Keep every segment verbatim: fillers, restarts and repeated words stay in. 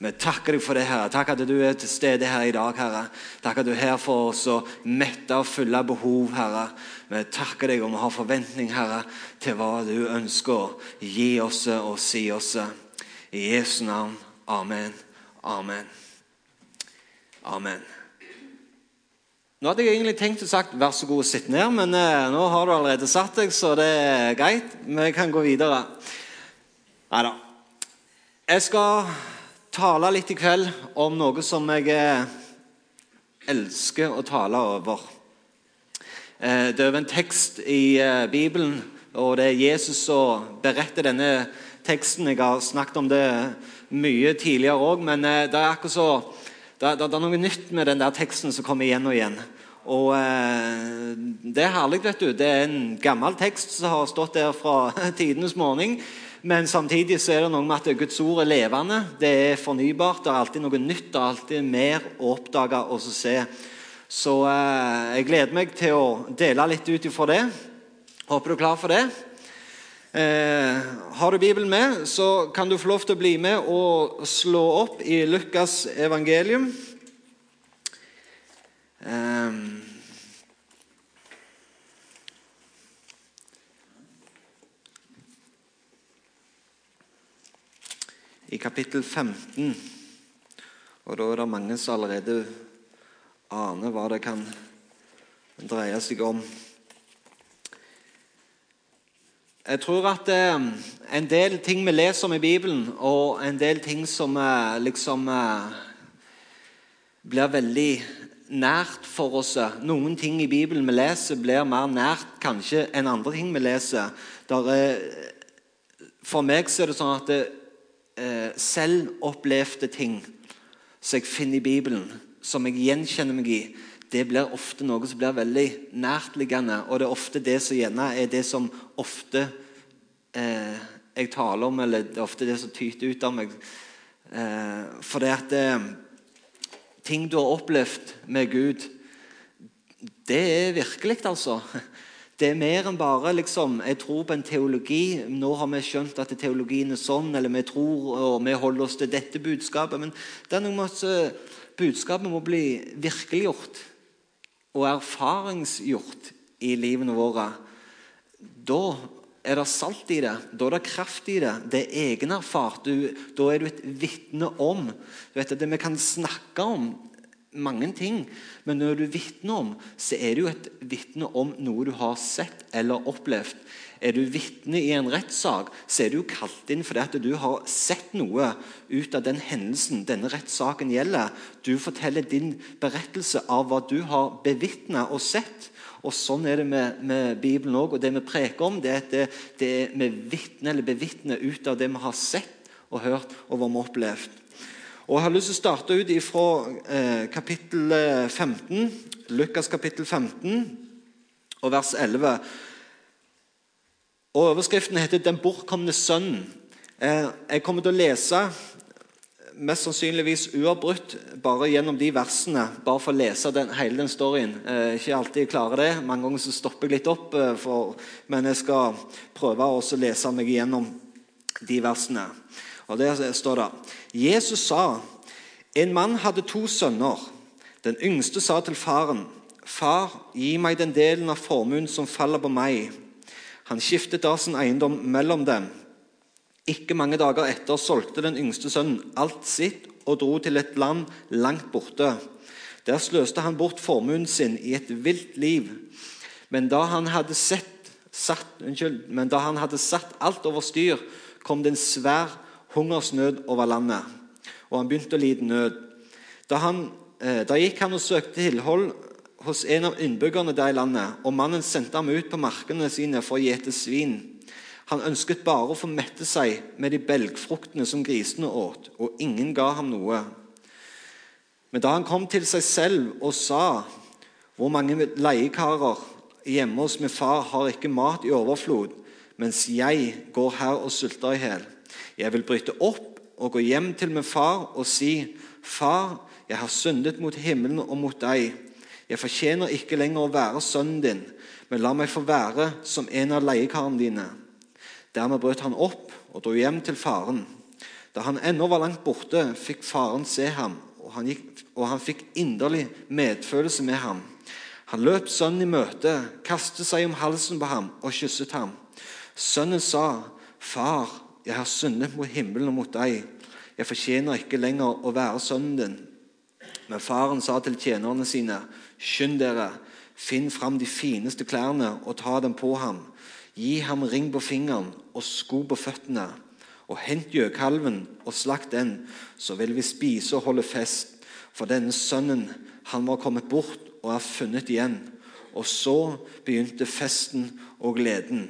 Vi takker deg for det, Herre. Takk at du er til stede her i dag, Herre. Takk at du er her for oss å mette og fylle behov, Herre. Vi takker deg om å ha forventning, Herre, til hva du ønsker å gi oss og si oss. I Jesu navn. Amen. Amen. Amen. Nå hadde jeg egentlig tenkt å sagt, vær så god å sitte ned, men eh, nå har du allerede satt deg, så det er greit. Vi kan gå videre. Neida. Jeg skal tale litt i kveld om noe som jeg elsker å tale over. Det er en tekst i Bibelen, og det er Jesus som beretter denne teksten. Jeg har snakket om det mye tidligere også, men det er akkurat så, det er, det er noe nytt med den der teksten som kommer igjen og igjen. Og det er herlig, vet du. Det er en gammel tekst som har stått der fra tidenes morgen. Men samtidig så er det noe med at Guds ord er levende, det er fornybart, det er alltid noe nytt, det er alltid mer å oppdage og å se. Så eh, jeg gleder meg til å dele litt ut ifra det. Håper du er klar for det. Eh, har du Bibelen med, så kan du få lov til å bli med og slå opp i Lukas evangelium. Eh, I kapittel femten, og da er det mange som allerede aner hva det kan dreie seg om. Jeg tror at eh, en del ting vi leser om i Bibelen, og en del ting som eh, liksom eh, blir veldig nært for oss. Noen ting i Bibelen vi leser blir mer nært kanskje enn andre ting vi leser. Der, eh, for meg så er det sånn at det, selv opplevde ting som jeg finner i Bibelen, som jeg gjenkjenner meg i, det blir ofte noe som blir veldig nærtliggende, og det er ofte det som gjerne er det som ofte eh, jeg taler om, eller det er ofte det som tyter ut av meg. Eh, for det at eh, ting du har opplevd med Gud, det er virkelig, altså. Det er mer enn bare liksom, jeg tror på en teologi. Nå har vi skjønt at teologien er sånn, eller vi tror, og vi holder oss til dette budskapet. Men det er noe med at budskapet må bli virkeliggjort og erfaringsgjort i livene våre. Da er det salt i det, da er det kraft i det. Det er egenerfart. Du, da er du et vitne om. Du vet at det vi kan snakke om mange ting, men når du vitner om, så er du et vitne om noe du har sett eller opplevd. Er du vitne i en rettssak, så er du kalt inn fordi at du har sett noe ut av den hendelsen denne rettssaken gjelder. Du forteller din berettelse av hva du har bevitnet og sett. Og sånn er det med, med Bibelen også, og det vi preker om, det er at det, det er med vitne eller bevitne ut av det vi har sett og hørt og hva vi har opplevd. Og jeg har lyst til å starte ut fra eh, kapittel femten, Lukas kapittel femten, og vers elleve. Og overskriften heter «Den bortkomne sønnen». Eh, jeg kommer til å lese, mest sannsynligvis uavbrutt, bare gjennom de versene, bare for å lese den, hele den storyen. Eh, ikke alltid jeg klarer det, mange ganger så stopper jeg litt opp, eh, for, men jeg skal prøve også å lese meg igjennom de versene. Og der står det, Jesus sa, en mann hadde to sønner. Den yngste sa til faren, far, gi meg den delen av formuen som faller på meg. Han skiftet da sin eiendom mellom dem. Ikke mange dager etter solgte den yngste sønnen alt sitt og dro til et land langt borte. Der sløste han bort formuen sin i et vilt liv. Men da han hadde sett, satt, unnskyld, men da han hadde satt alt over styr, kom det en svær hungersnød over landet, og han begynte å lide nød. Da, han, eh, da gikk han og søkte tilhold hos en av innbyggerne der i landet, og mannen sendte ham ut på markene sine for å gjete svin. Han ønsket bare å få mette seg med de belgfruktene som grisene åt, og ingen ga ham noe. Men da han kom til seg selv og sa, hvor mange leiekarer hjemme hos min far har ikke mat i overflod, mens jeg går her og sulter i hel. Jeg vil bryte opp og gå hjem til min far og si, far, jeg har syndet mot himmelen og mot deg. Jeg fortjener ikke lenger å være sønnen din, men la meg få være som en av leiekarene dine. Dermed brøt han opp og dro hjem til faren. Da han ennå var langt borte, fikk faren se ham, og han, gikk, og han fikk inderlig medfølelse med ham. Han løp sønnen i møte, kastet seg om halsen på ham og kysset ham. Sønnen sa, «Far, jeg har syndet mot himmelen og mot deg. Jeg fortjener ikke lenger å være sønnen din.» Men faren sa til tjenerne sine, «Skynd dere, finn fram de fineste klærne og ta dem på ham. Gi ham ring på fingeren og sko på føttene. Og hent gjøkalven og slakt den, så vil vi spise og holde fest. For denne sønnen, han var kommet bort og er funnet igjen.» Og så begynte festen og gleden.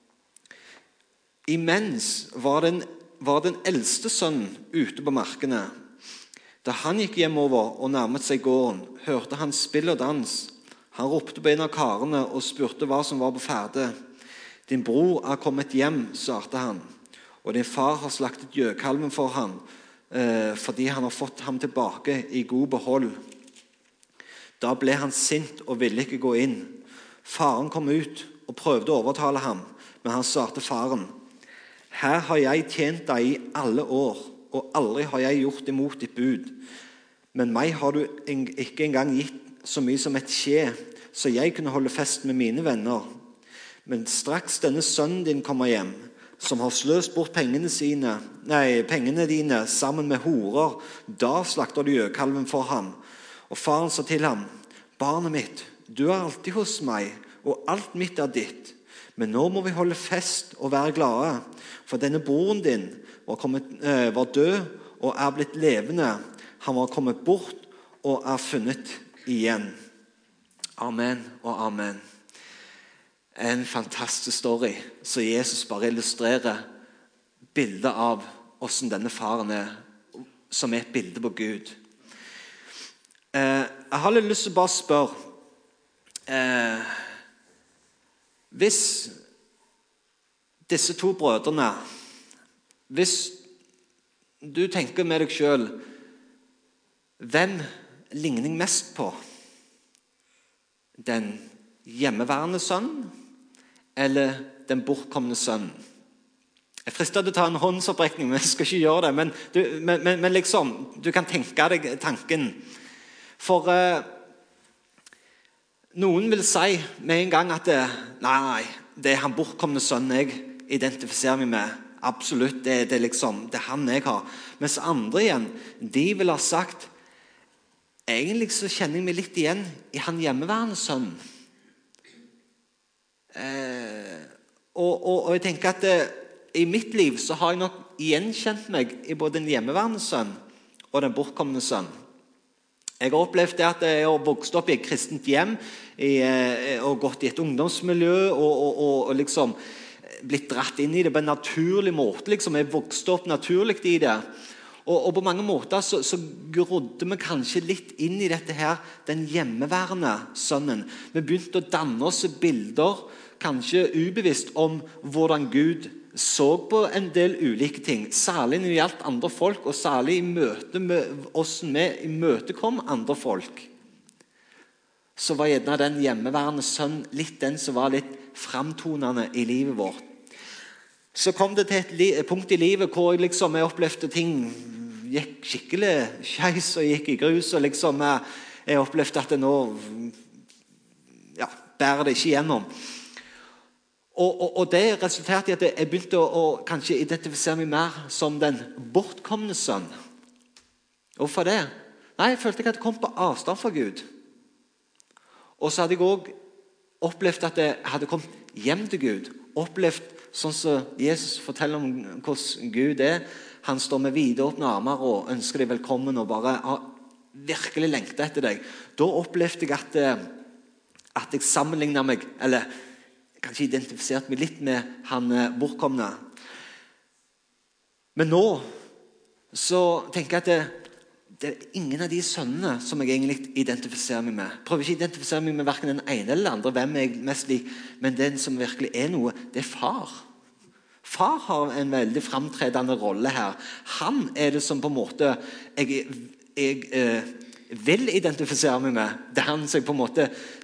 Imens var den, var den eldste sønnen ute på markene. Da han gikk hjemover og nærmet seg gården, hørte han spill og dans. Han ropte på en av karene og spurte hva som var på ferde. «Din bror er kommet hjem», svarte han, «og din far har slaktet gjøkalven for ham, eh, fordi han har fått ham tilbake i god behold.» Da ble han sint og ville ikke gå inn. Faren kom ut og prøvde å overtale ham, men han svarte faren, «Her har jeg tjent deg i alle år, og aldri har jeg gjort imot ditt bud. Men meg har du ikke engang gitt så mye som et skje, så jeg kunne holde fest med mine venner. Men straks denne sønnen din kommer hjem, som har sløst bort pengene, sine, nei, pengene dine sammen med horer, da slakter du gjøkalven for ham.» Og faren sa til ham, «Barnet mitt, du er alltid hos meg, og alt mitt er ditt. Men nå må vi holde fest og være glade, for denne broren din var, kommet, eh, var død og er blitt levende. Han var kommet bort og er funnet igjen.» Amen og amen. En fantastisk story, så Jesus bare illustrerer bildet av hvordan denne faren er, som er et bilde på Gud. Eh, jeg har litt lyst til å bare spørre, eh, hvis disse to brødrene, hvis du tenker med deg selv, hvem ligner jeg mest på? Den hjemmeværende sønnen, eller den bortkomne sønnen? Jeg frister til å ta en håndsopprekning, men jeg skal ikke gjøre det, men, du, men, men, men liksom, du kan tenke deg tanken. For eh, noen vil si med en gang at det, nei, det er han bortkomne sønnen jeg identifiserer meg med. Absolutt, det, det, er liksom, det er han jeg har. Mens andre igjen, de vil ha sagt, egentlig så kjenner jeg meg litt igjen i han hjemmeværende sønnen. Eh, og, og, og jeg tenker at det, i mitt liv så har jeg nok gjenkjent meg i både den hjemmeværende sønn og den bortkomne sønn. Jeg har opplevd det at jeg har vokst opp i et kristent hjem i, og gått i et ungdomsmiljø og, og, og, og liksom blitt dratt inn i det på en naturlig måte. Liksom. Jeg vokste opp naturlig i det. Og, og på mange måter så, så grodde vi kanskje litt inn i dette her, den hjemmeværende sønnen. Vi begynte å danne oss bilder, kanskje ubevisst, om hvordan Gud så på en del ulike ting, særlig når det gjaldt andre folk, og særlig i møte med oss med imøtekom andre folk. Så var gjerne den hjemmeværende sønn litt den som var litt framtonende i livet vårt. Så kom det til et, li- et punkt i livet hvor jeg liksom jeg opplevde ting gikk skikkelig skeis og gikk i grus, og liksom jeg, jeg opplevde at det nå ja, bærer det ikke gjennom. Og, og, og det resulterte i at jeg begynte å, å kanskje identifisere meg mer som den bortkomne sønn. Hvorfor det? Nei, jeg følte jeg hadde kommet på avstand fra Gud. Og så hadde jeg også opplevd at jeg hadde kommet hjem til Gud. Opplevd sånn som Jesus forteller om hvordan Gud er. Han står med vidåpne armer og ønsker deg velkommen og bare har virkelig lengtet etter deg. Da opplevde jeg at, at jeg sammenlignet meg, eller kanskje identifisert meg litt med han bortkomne. Men nå så tenker jeg at det, det er ingen av de sønnene som jeg egentlig identifiserer meg med. Prøver ikke å identifisere meg med hverken den ene eller den andre, hvem jeg mest liker, men den som virkelig er noe, det er far. Far har en veldig fremtredende rolle her. Han er det som på en måte jeg, jeg eh, vil identifisere meg med. Det er han som jeg på en måte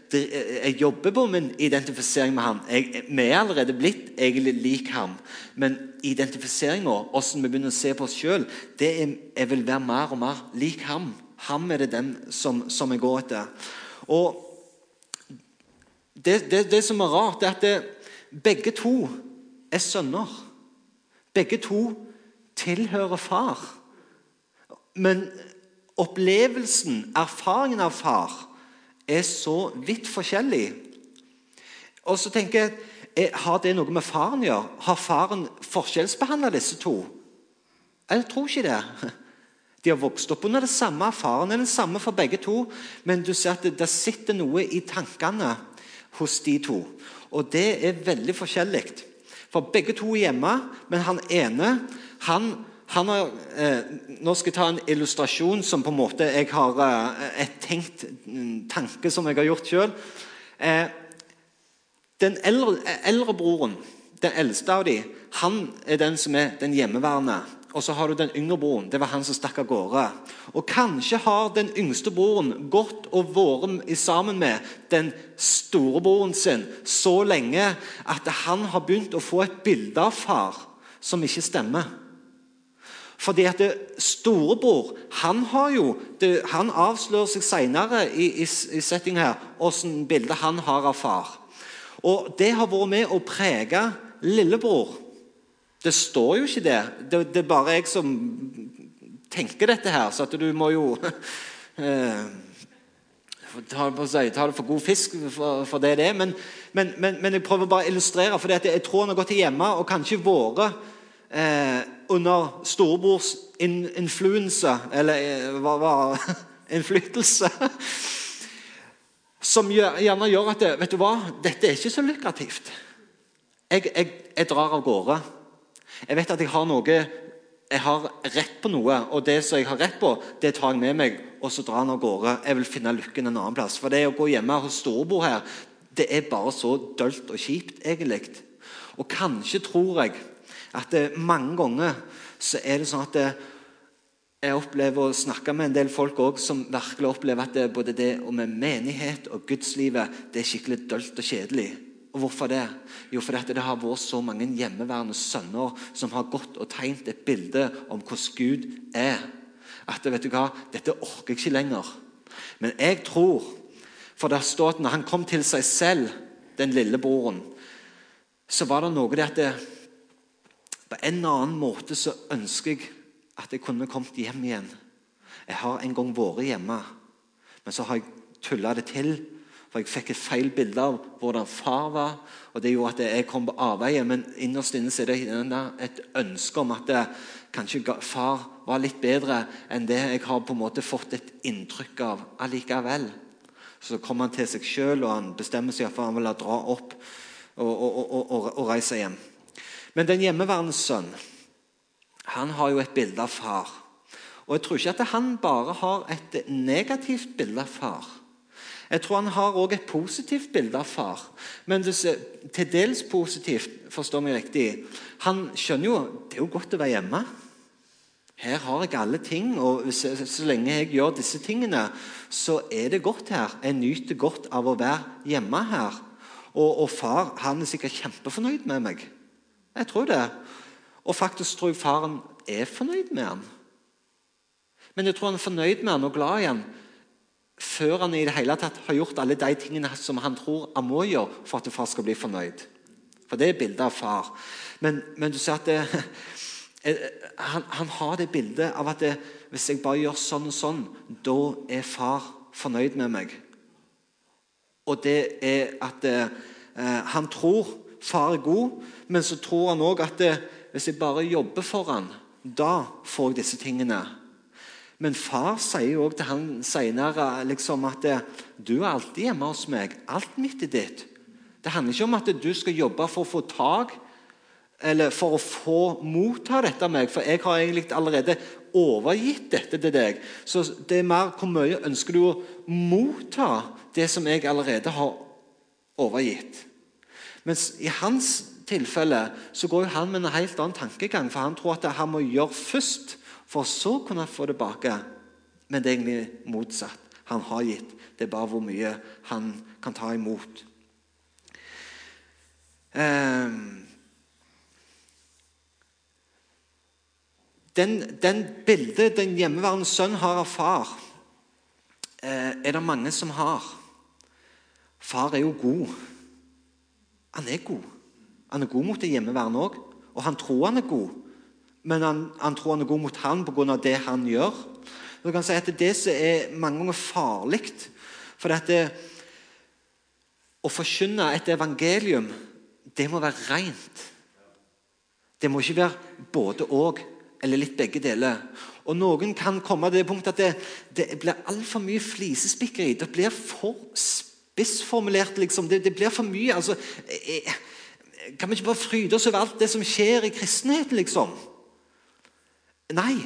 det, jeg jobber på min identifisering med ham. Jeg, vi er allerede blitt egentlig lik ham. Men identifiseringen, hvordan vi begynner å se på oss selv, det er, jeg vil være mer og mer lik ham. Ham er det den som, som jeg går etter. Og det, det, det som er rart, er at det, begge to er sønner. Begge to tilhører far. Men opplevelsen, erfaringen av far, er så vidt forskjellig. Og så tenker jeg, har det noe med faren å gjøre? Har faren forskjellsbehandlet disse to? Jeg tror ikke det. De har vokst opp under det samme. Faren er den samme for begge to, men du ser at det, det sitter noe i tankene hos de to. Og det er veldig forskjellig. For begge to er hjemme, men han ene, han Han har, eh, nå skal jeg ta en illustrasjon som på en måte jeg har eh, et tenkt tanke som jeg har gjort selv. Eh, den eldre, eldre broren, den eldste av de, han er den som er den hjemmeværende. Og så har du den yngre broren, det var han som stakk av gårde. Og kanskje har den yngste broren gått og vært sammen med den store broren sin så lenge at han har begynt å få et bilde av far som ikke stemmer. Fordi at storebror, han har jo, det, han avslører seg senere i, i, i settingen her, hvordan bildet han har av far. Og det har vært med å prege lillebror. Det står jo ikke det. Det, det er bare jeg som tenker dette her, så at du må jo eh, ta, si, ta det for god fisk for, for det det er. Men, men, men, men jeg prøver bare å illustrere, for jeg tror han har gått til hjemme og kanskje vært Eh, under storebrors in, influense eller eh, hva var innflytelse som gjør, gjerne gjør at det, vet du hva, dette er ikke så lukrativt. Jeg, jeg, jeg drar av gårde. Jeg vet at jeg har noe, jeg har rett på noe, og det som jeg har rett på, det tar jeg med meg, og så drar han av gårde. Jeg vil finne lykken en annen plass. For det å gå hjemme hos storebror her, det er bare så dølt og kjipt egentlig. Og kanskje tror jeg at det, mange ganger så er det sånn at det, jeg opplever å snakke med en del folk også, som virkelig opplever at det, både det og med menighet og Gudslivet, det er skikkelig dølt og kjedelig. Og hvorfor det? Jo, fordi det har vært så mange hjemmeværende sønner som har gått og tegnet et bilde om hvordan Gud er. At vet du hva, dette orker jeg ikke lenger. Men jeg tror, for det står at når han kom til seg selv, den lille broren, så var det noe det at det, på en eller annen måte så ønsker jeg at jeg kunne kommet hjem igjen. Jeg har en gang vært hjemme, men så har jeg tullet det til, for jeg fikk et feil bilde av hvordan far var, og det gjorde at jeg kom på avveie, men innerst inne så er det et ønske om at det, kanskje far var litt bedre enn det jeg har på en måte fått et inntrykk av allikevel. Så kom han til seg selv, og han bestemmer seg for han vil dra opp og, og, og, og, og reise hjem. Men den hjemmeværende sønn, han har jo et bilde av far. Og jeg tror ikke at han bare har et negativt bilde av far. Jeg tror han har også et positivt bilde av far. Men det er til dels positivt, forstår meg riktig. Han skjønner jo, det er jo godt å være hjemme. Her har jeg alle ting, og så, så lenge jeg gjør disse tingene, så er det godt her. Jeg nyter godt av å være hjemme her. Og, og far, han er sikkert kjempefornøyd med meg. Jeg tror det. Og faktisk tror jeg faren er fornøyd med han. Men jeg tror han er fornøyd med han og glad i han før han i det hele tatt har gjort alle de tingene som han tror han må gjøre for at far skal bli fornøyd. For det er bildet av far. Men, men du ser at det, han, han har det bildet av at det, hvis jeg bare gjør sånn og sånn, da er far fornøyd med meg. Og det er at eh, han tror far er god, men så tror han også at det, hvis jeg bare jobber for han, da får jeg disse tingene. Men far sier jo også til han senere liksom at det, du er alltid hjemme hos meg, alt mitt er ditt. Det handler ikke om at du skal jobbe for å få tag, eller for å få motta dette av meg, for jeg har egentlig allerede overgitt dette til deg. Så det er mer hvor mye ønsker du å motta det som jeg allerede har overgitt. Mens i hans tilfelle så går jo han med en helt annen tankegang, for han tror at han må gjøre først, for så kunne han få tilbake. Men det er egentlig motsatt. han har gitt. Det er bare hvor mye han kan ta imot. Um, den, den bildet den hjemmeværende sønn har av far, uh, er det mange som har. Far er jo god. Han er god. Han er god mot det hjemmeværende også. Og han tror han er god. Men han, han tror han er god mot han på grunn av det han gjør. Du kan si at det som er mange ganger farlig, for at det, å forkynne et evangelium, det må være rent. Det må ikke være både og, eller litt begge deler. Og noen kan komme til det punktet at det, det blir alt for mye flisespikkeri. Det blir for spissformulert, liksom. Det, det blir for mye. Altså, kan vi ikke bare fryde oss over alt det som skjer i kristenheten, liksom? Nei.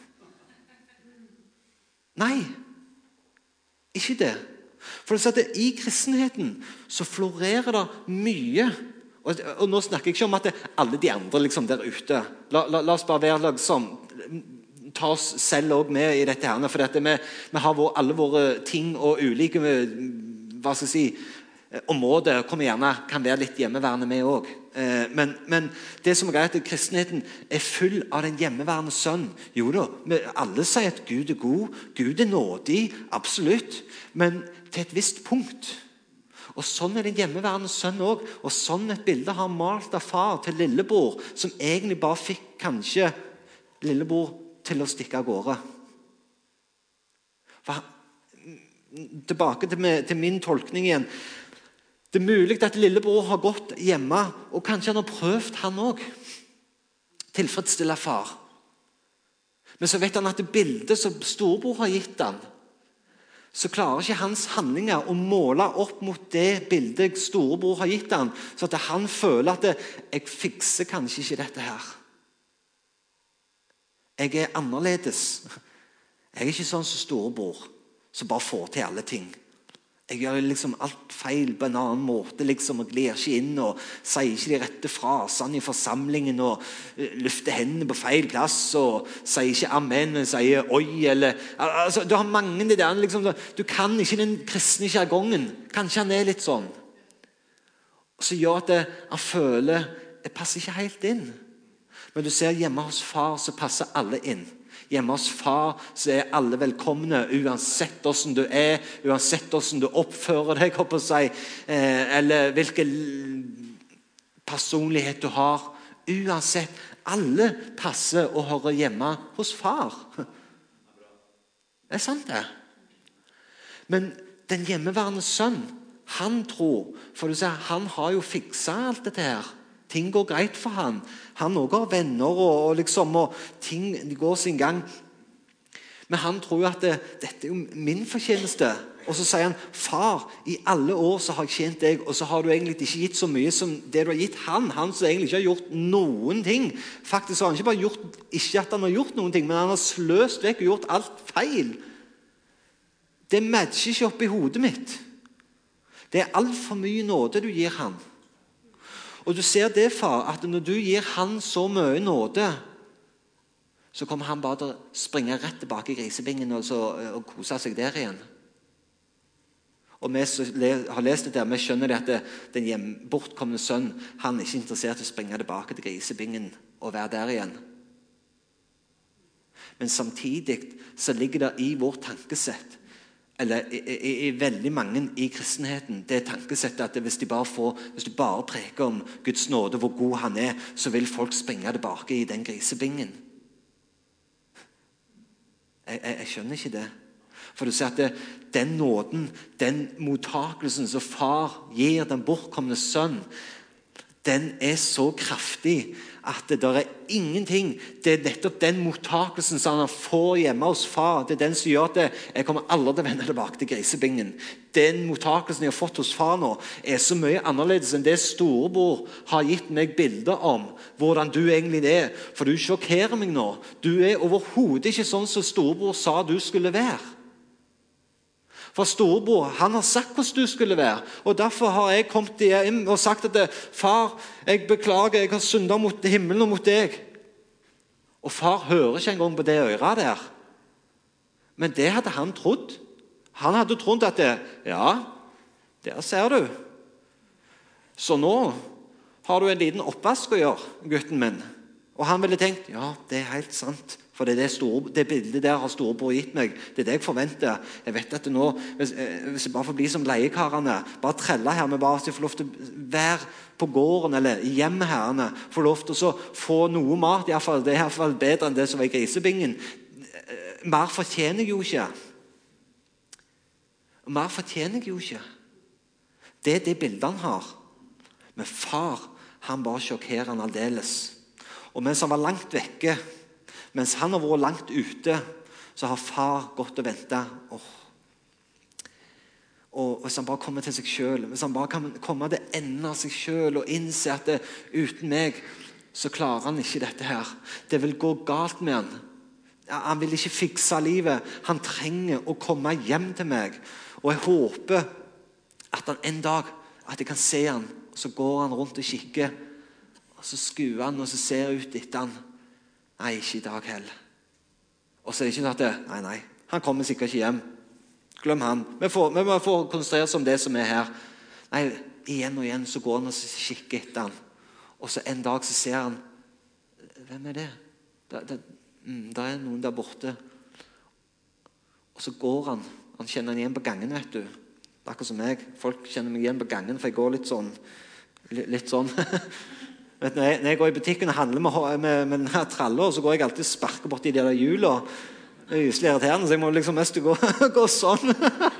Nei. Ikke det. For det er i kristenheten så florerer det mye. Og, og nå snakker jeg ikke om at det, alle de andre liksom, der ute, la, la, la oss bare være liksom, ta oss selv også med i dette her, for dette, vi, vi har vår, alle våre ting og ulike hva skal jeg si, områder kommer gjerne, kan være litt hjemmeværende med også. Eh, men, men det som er greit, er at kristenheten er full av den hjemmeværende sønn. Jo da, vi alle sier at Gud er god, Gud er nådig, absolutt, men til et visst punkt. Og sånn er den hjemmeværende sønn også, og sånn et bilde har malt av far til lillebror, som egentlig bare fikk kanskje lillebror til å stikke av gårde. For, tilbake til, til min tolkning igjen. Det er mulig at lillebror har gått hjemme, og kanskje han har prøvd han også, tilfredsstille far. Men så vet han at det bildet som storebror har gitt han, så klarer ikke hans handlinger å måle opp mot det bildet storebror har gitt han, så at han føler at det, jeg fikser kanskje ikke dette her. Jeg er annerledes. Jeg er ikke sånn som storebror, som bare får til alle ting. Jeg gjør liksom alt feil på en annen måte, liksom, og glir ikke inn, og sier ikke de rette frasene i forsamlingen, og løfter hendene på feil plass, og sier ikke amen, og sier oi, eller, altså, du har mange det der, liksom, du kan ikke den kristne jargongen, kanskje han er litt sånn, og så gjør at det, han føler, det passer ikke helt inn, men du ser hjemme hos far, så passer alle inn. Hjemme hos far så er alle velkomne, uansett hvordan du er, uansett hvordan du oppfører deg, å si, eller hvilken personlighet du har. Uansett, alle passer å høre hjemme hos far. Det er sant det. Men den hjemmeværende sønn, han tror, for du ser, han har jo fikset alt dette her. Ting går greit for han. Han også har venner, og, og, liksom, og ting går sin gang. Men han tror jo at det, dette er jo min fortjeneste. Og så sier han, far, i alle år så har jeg tjent deg, og så har du egentlig ikke gitt så mye som det du har gitt han. Han som egentlig ikke har gjort noen ting. Faktisk har han ikke bare gjort, ikke at han har gjort noen ting, men han har sløst vekk og gjort alt feil. Det matcher ikke opp i hodet mitt. Det er alt for mye nåde du gir han. Og du ser det, far, at når du gir han så mye nåde, så kommer han bare til å springe rett tilbake i grisebingen og, så, og kose seg der igjen. Og vi som har lest det der, vi skjønner det at det, den hjem, bortkomne sønn, han er ikke interessert i å springe tilbake til grisebingen og være der igjen. Men samtidig så ligger det i vår tankesett, eller i, i, i veldig mange i kristenheten, det tankesettet at hvis, de bare får, hvis du bare preker om Guds nåde, hvor god han er, så vil folk springe tilbake i den grisebingen. Jeg, jeg, jeg skjønner ikke det. For du ser at det, den nåden, den mottakelsen som far gir den bortkomne sønn, den er så kraftig at det der er ingenting. Det er nettopp den mottakelsen som han får hjemme hos far. Det er den som gjør at det, jeg kommer aldri til å vende tilbake til grisebingen. Den mottakelsen jeg har fått hos far nå er så mye annerledes enn det storebror har gitt meg bilder om hvordan du egentlig er. For du sjokkerer meg nå. Du er overhodet ikke sånn som storebror sa du skulle være. For storebror, han har sagt hvordan du skulle være. Og derfor har jeg kommet hjem og sagt at det, far, jeg beklager, jeg har syndet mot himmelen og mot deg. Og far hører ikke engang på det øret der. Men det hadde han trodd. Han hadde trodd at det, ja, der ser du. Så nå har du en liten oppvask å gjøre, gutten min. Og han ville tenkt, ja, det er helt sant. For det, er det, store, det bildet der har storebror gitt meg. Det er det jeg forventer. Jeg vet at det nå, hvis, hvis jeg bare får bli som leiekarene, bare trelle her, med bare så jeg får lov til å være på gården eller hjemme herrene, får lov til å få noe mat, i hvert fall. Det er i hvert fall bedre enn det som var i grisebingen. Mer fortjener jeg jo ikke. Mer fortjener jeg jo ikke. Det er det bildet han har. Men far, han bare sjokkerer han aldeles. Og mens han var langt vekke, mens han har vært langt ute, så har far gått og ventet. Oh. Og hvis han bare kommer til seg selv, hvis han bare kan komme til enden av seg selv og innse at det, uten meg, så klarer han ikke dette her. Det vil gå galt med han. Han vil ikke fikse livet. Han trenger å komme hjem til meg. Og jeg håper at han en dag, at jeg kan se han, og så går han rundt og kikker, og så skuer han, og så ser jeg ut etter han. Nei, ikke i dag heller. Og så er det ikke sånn at det, nei, nei, han kommer sikkert ikke hjem. Glem han. Vi får, vi må få konsentrere oss om det som er her. Nei, igjen og igjen så går han og kikker etter han. Og så en dag så ser han, hvem er det? Det, det, mm, det er noen der borte. Og så går han, han kjenner han igjen på gangen, vet du. Det er akkurat som jeg. Folk kjenner meg igjen på gangen, for jeg går litt sånn, litt, litt sånn. Vet du, når jeg går i butikken og handler med, med, med denne trallen, så går jeg alltid og sparker bort i de der hjulene. Det er uselig irriterende, så jeg må liksom mest gå, gå sånn.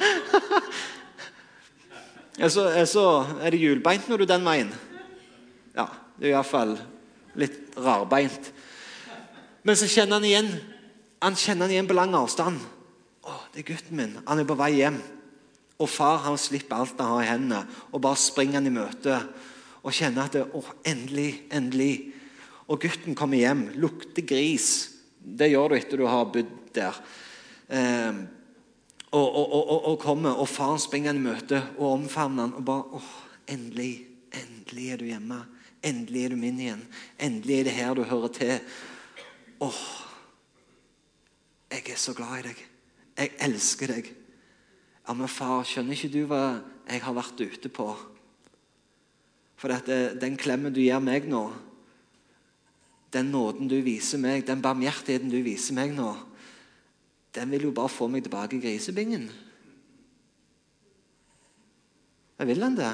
Så, så er det hjulbeint når du den veien. Ja, det er i hvert fall litt rarbeint. Men så kjenner han igjen, han kjenner han igjen på lang avstand. Å, det er gutten min, han er på vei hjem. Og far, han slipper alt han har i hendene, og bare springer han i møte. Og kjenner at det, å, endelig, endelig. Og gutten kommer hjem, lukter gris. Det gjør du etter du har bodd der. Eh, og, og, og, og kommer, og faren springer han i møte, og omfavner han, og bare, å, endelig, endelig er du hjemme. Endelig er du min igjen. Endelig er det her du hører til. Åh, jeg er så glad i deg. Jeg elsker deg. Ja, men far, skjønner ikke du hva jeg har vært ute på? For at den klemmen du gir meg nå, den nåden du viser meg, den barmhjertigheten du viser meg nå, den vil jo bare få meg tilbake i grisebingen. Jeg vil den det.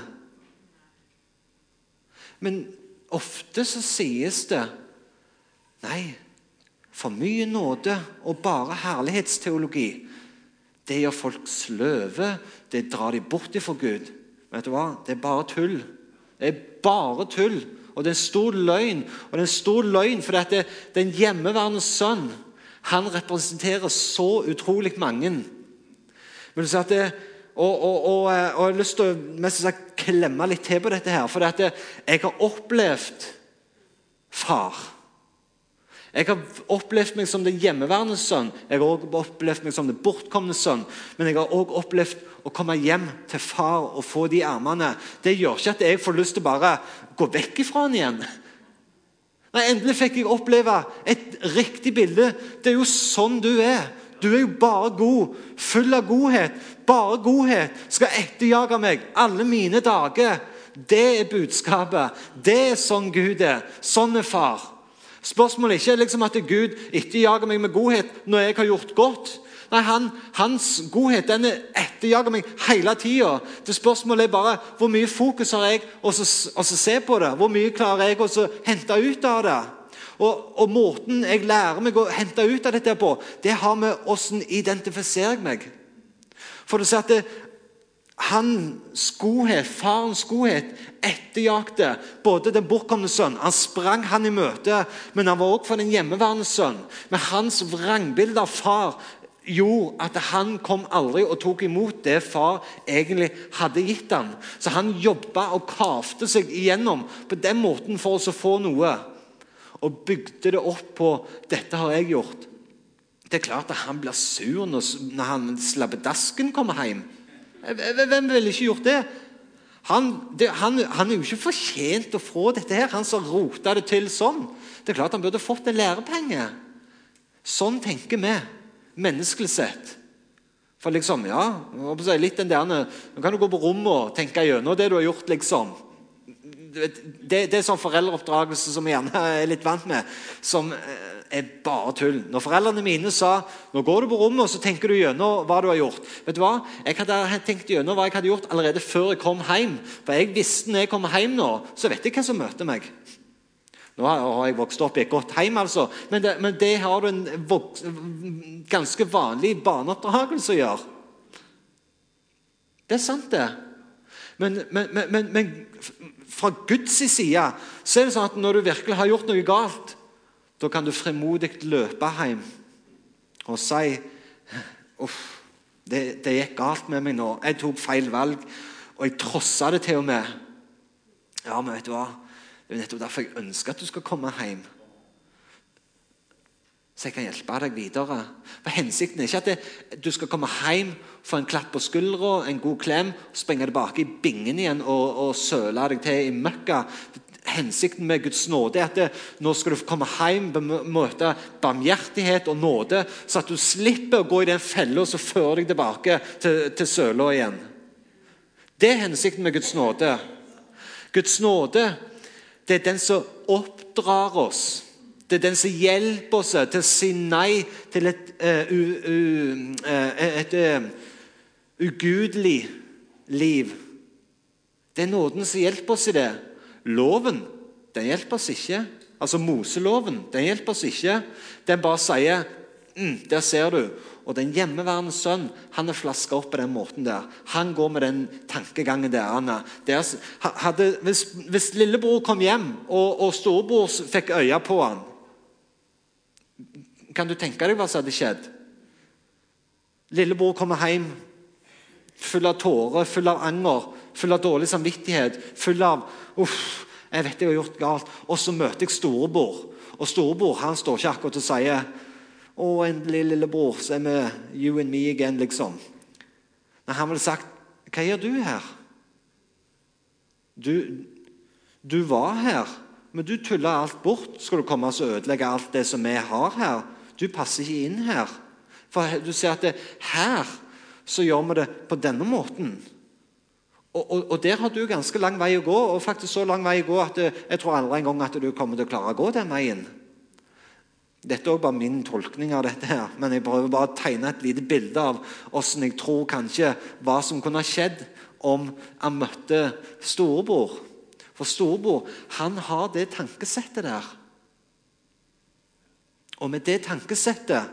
Men ofte så sies det, nei, for mye nåde og bare herlighetsteologi, det gjør folk sløve, det drar de bort ifra Gud. Vet du hva? Det er bare tull. Det er bare tull, og det er en stor løgn. Og det er en stor løgn, for det, den hjemmeværende sønn, han representerer så utrolig mange. Men du sier at det, og, og, og, og jeg har lyst til å mest sagt, klemme litt til på dette her, for det, jeg har opplevd far. Jeg har opplevd meg som den hjemmeværende sønn. Jeg har også opplevd meg som den bortkomne sønn. Men jeg har også opplevd å komme hjem til far og få de armene. Det gjør ikke at jeg får lyst til bare gå vekk ifra han igjen. Nei, endelig fikk jeg oppleve et riktig bilde. Det er jo sånn du er. Du er jo bare god, full av godhet. Bare godhet skal etterjage meg alle mine dager. Det er budskapet. Det er sånn Gud er. Sånn er far. Spørsmålet er ikke liksom at Gud etterjager meg med godhet når jeg har gjort godt. Nei, han, hans godhet den etterjager meg hele tiden. Det spørsmålet er bare hvor mye fokus har jeg og så, og så se på det. Hvor mye klarer jeg å hente ut av det. Og, og måten jeg lærer meg å hente ut av dette på, det har med hvordan identifiserer jeg meg. For du ser at det, hans godhet, farens godhet, etterjagte både den bortkomne sønn. Han sprang han i møte, men han var også for den hjemmeværende sønn. Men hans vrangbilde av far gjorde at han kom aldri og tok imot det far egentlig hadde gitt han. Så han jobbet og kavte seg igjennom på den måten for å få noe. Og bygde det opp på, dette har jeg gjort. Det er klart at han blir sur når han slabbedasken kommer hjem. Hvem ville ikke gjort det? Han, det han, han er jo ikke fortjent å få dette her. Han som rotet det til sånn. Det er klart han burde fått en lærepenge. Sånn tenker vi, menneskelig sett. For liksom, ja, jeg håper å si litt den der, nå kan du gå på rommet og tenke gjennom det du har gjort, liksom. Det, det er sånn foreldreoppdragelse som jeg gjerne er litt vant med, som er bare tull. Når foreldrene mine sa, nå går du på rommet og så tenker du gjennom hva du har gjort. Vet du hva? Jeg hadde tenkt gjennom hva jeg hadde gjort allerede før jeg kom hjem. For jeg visste når jeg kommer hjem nå, så vet jeg hva som møter meg. Nå har jeg vokst opp i et godt hjem, altså. Men det, men det har du en voks, ganske vanlig barneoppdragelse å gjøre. Det er sant det. Men, men, men, men, men fra Guds side så er det sånn at når du virkelig har gjort noe galt, da kan du fremodig løpe hjem og si, uff, det, det gikk galt med meg nå. Jeg tok feil valg, og jeg trosset det til og med. Ja, men vet du hva? Det er nettopp derfor jeg ønsker at du skal komme hjem. Så jeg kan hjelpe deg videre. For hensikten er ikke at det, du skal komme hjem, få en klapp på skuldra, en god klem, springe tilbake i bingen igjen og, og søle deg til i møkka. Hensikten med Guds nåde er at det, nå skal du komme hjem, møte barmhjertighet og nåde, så at du slipper å gå i den fellen og så fører deg tilbake til, til søla igjen. Det er hensikten med Guds nåde. Guds nåde, det er den som oppdrar oss. Det er den som hjelper oss til å si nei til et, uh, uh, uh, et uh, ugudelig liv. Det er nåden som hjelper oss i det. Loven, den hjelper oss ikke. Altså Moseloven, den hjelper oss ikke. Den bare sier, mm, der ser du. Og den hjemmeværende sønn, han er flasket opp på den måten der. Han går med den tankegangen der. Anna. der hadde, hvis, hvis lillebror kom hjem, og, og storebror fikk øye på han, kan du tenke deg hva som hadde skjedd? Lillebror kommer hjem, full av tårer, full av anger, full av dårlig samvittighet, full av, uff, jeg vet jeg har gjort galt. Og så møter jeg storebror. Og storebror, han står ikke akkurat og sier, å, endelig lillebror, så er vi you and me again, liksom. Men han ville sagt, hva gjør du her? Du, du var her, men du tullet alt bort. Skal du komme og ødelegge alt det som vi har her? Du passer ikke inn her. For du ser at det, her så gjør vi det på denne måten. Og, og, og der har du ganske lang vei å gå, og faktisk så lang vei å gå at det, jeg tror aldri en gang at du kommer til å klare å gå den veien. Dette er også bare min tolkning av dette her, men jeg prøver bare å tegne et lite bilde av hvordan jeg tror kanskje hva som kunne ha skjedd om han møtte storebror. For storebror, han har det tankesettet der. Og med det tankesettet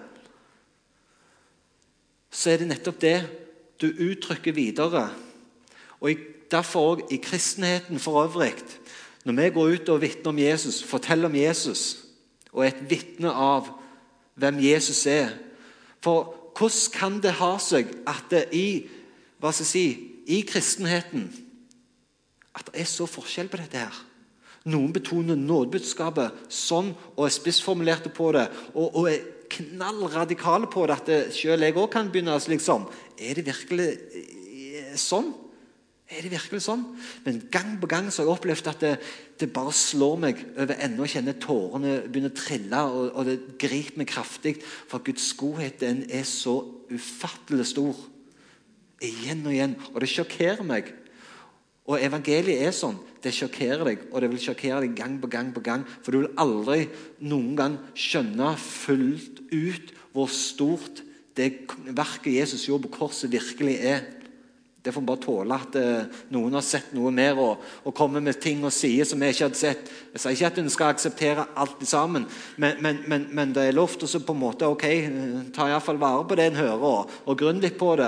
så er det nettopp det du uttrykker videre. Og derfor også i kristenheten for øvrig, når vi går ut og vitner om Jesus, forteller om Jesus, og er et vitne av hvem Jesus er. For hvordan kan det ha seg at det i, hva skal jeg si, i kristenheten, at det er så forskjell på dette her? Noen betoner nådebudskapet sånn, og er spissformulerte på det, og, og er knallradikale på det, at det, selv jeg også kan begynne liksom, er det virkelig sånn? Er det virkelig sånn? Men gang på gang så har jeg opplevd at det, det bare slår meg over enda, og kjenner tårene begynner å trille, og, og det griper meg kraftig, for Guds godhet, den er så ufattelig stor. Igjen og igjen, og det sjokkerer meg. Og evangeliet er sånn, det sjokkerer deg, og det vil sjokkere deg gang på gang på gang, for du vil aldri noen gang skjønne fullt ut hvor stort det verket Jesus gjorde på korset virkelig er. Det får bare tåle at eh, noen har sett noe mer og, og kommer med ting og sier som jeg ikke hadde sett. Jeg sier ikke at en skal akseptere alt sammen, men, men, men, men det er lov til å på en måte, ok, ta i hvert fall vare på det en hører og, og grunn litt på det.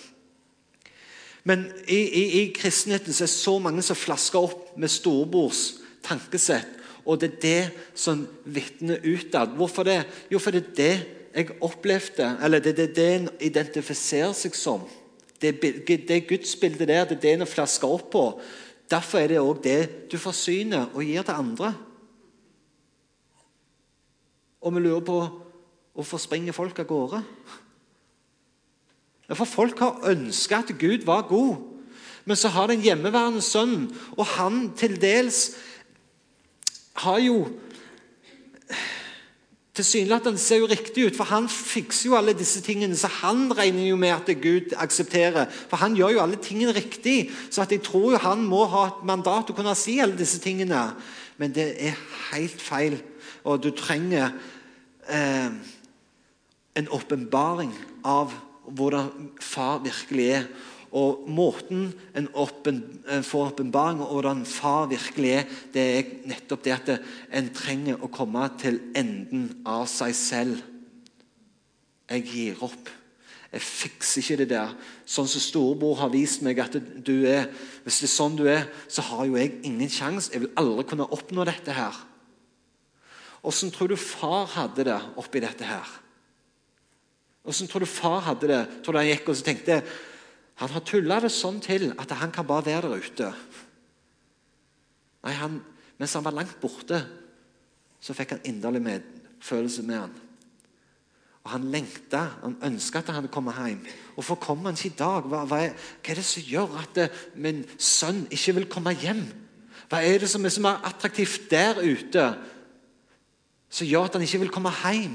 Men i, i, i kristenheten så er så mange som flasker opp med storebrors tankesett, og det er det som vitner utad. Hvorfor det? Jo, for det er det jeg opplevde, eller det er det, det en identifiserer seg som. Det, det gudsbildet der, det er det en flasker opp på. Derfor er det også det du forsyner og gir til andre. Og vi lurer på hvorfor springer folk av gårde? For folk har ønsket at Gud var god, men så har den hjemmeværende sønnen, og han til dels har jo Tilsynelatende ser jo riktig ut, for han fikser jo alle disse tingene, så han regner jo med at Gud aksepterer, for han gjør jo alle tingene riktig, så at jeg tror jo han må ha et mandat til å kunne si alle disse tingene. Men det er helt feil, og du trenger eh, en åpenbaring av hvordan far virkelig er. Og måten en, åpen, en får åpenbaring og hvordan far virkelig er, det er nettopp det at en trenger å komme til enden av seg selv. Jeg gir opp. Jeg fikser ikke det der. Sånn som storebror har vist meg at du er. Hvis det er sånn du er, så har jo jeg ingen sjans. Jeg vil aldri kunne oppnå dette her. Hvordan tror du far hadde det oppi dette her? Hvordan tror du far hadde det? Tror du han gikk og så tenkte han har tullet det sånn til at han kan bare være der ute. Nei, han, mens han var langt borte, så fikk han inderlig medfølelse med han. Og han lengtet, han ønsket at han hadde kommet hjem. Hvorfor kommer han ikke i dag? Hva, hva, er, hva er det som gjør at det, min sønn ikke vil komme hjem? Hva er det som er så mer attraktivt der ute, som gjør at han ikke vil komme hjem?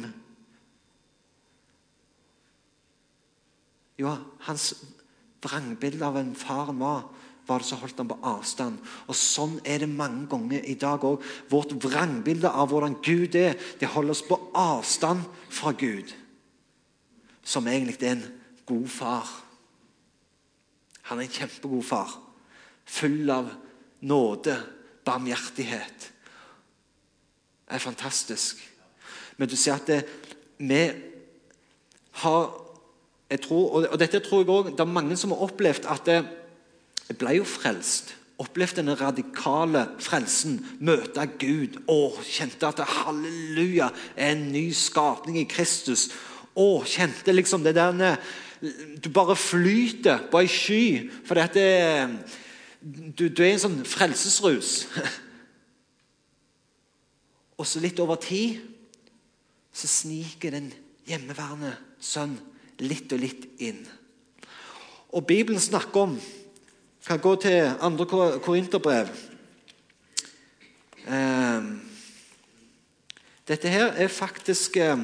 Jo, hans vrangbilde av en faren var, var det som holdt han på avstand. Og sånn er det mange ganger i dag også. Vårt vrangbilde av hvordan Gud er, det holder oss på avstand fra Gud, som egentlig er en god far. Han er en kjempegod far, full av nåde, barmhjertighet. Det er fantastisk. Men du ser at det, vi har Jeg tror, og dette tror jeg også, det er mange som har opplevd at det, jeg ble jo frelst, opplevd denne radikale frelsen, møte Gud, og kjente at halleluja, er en ny skapning i Kristus, og kjente liksom det der, du bare flyter på en sky, for det, du, du er en sånn frelsesrus. Og så litt over tid, så sniker den hjemmeværende sønn litt og litt inn. Og Bibelen snakker om, kan gå til andre Korinterbrev. Eh, dette her er faktisk eh,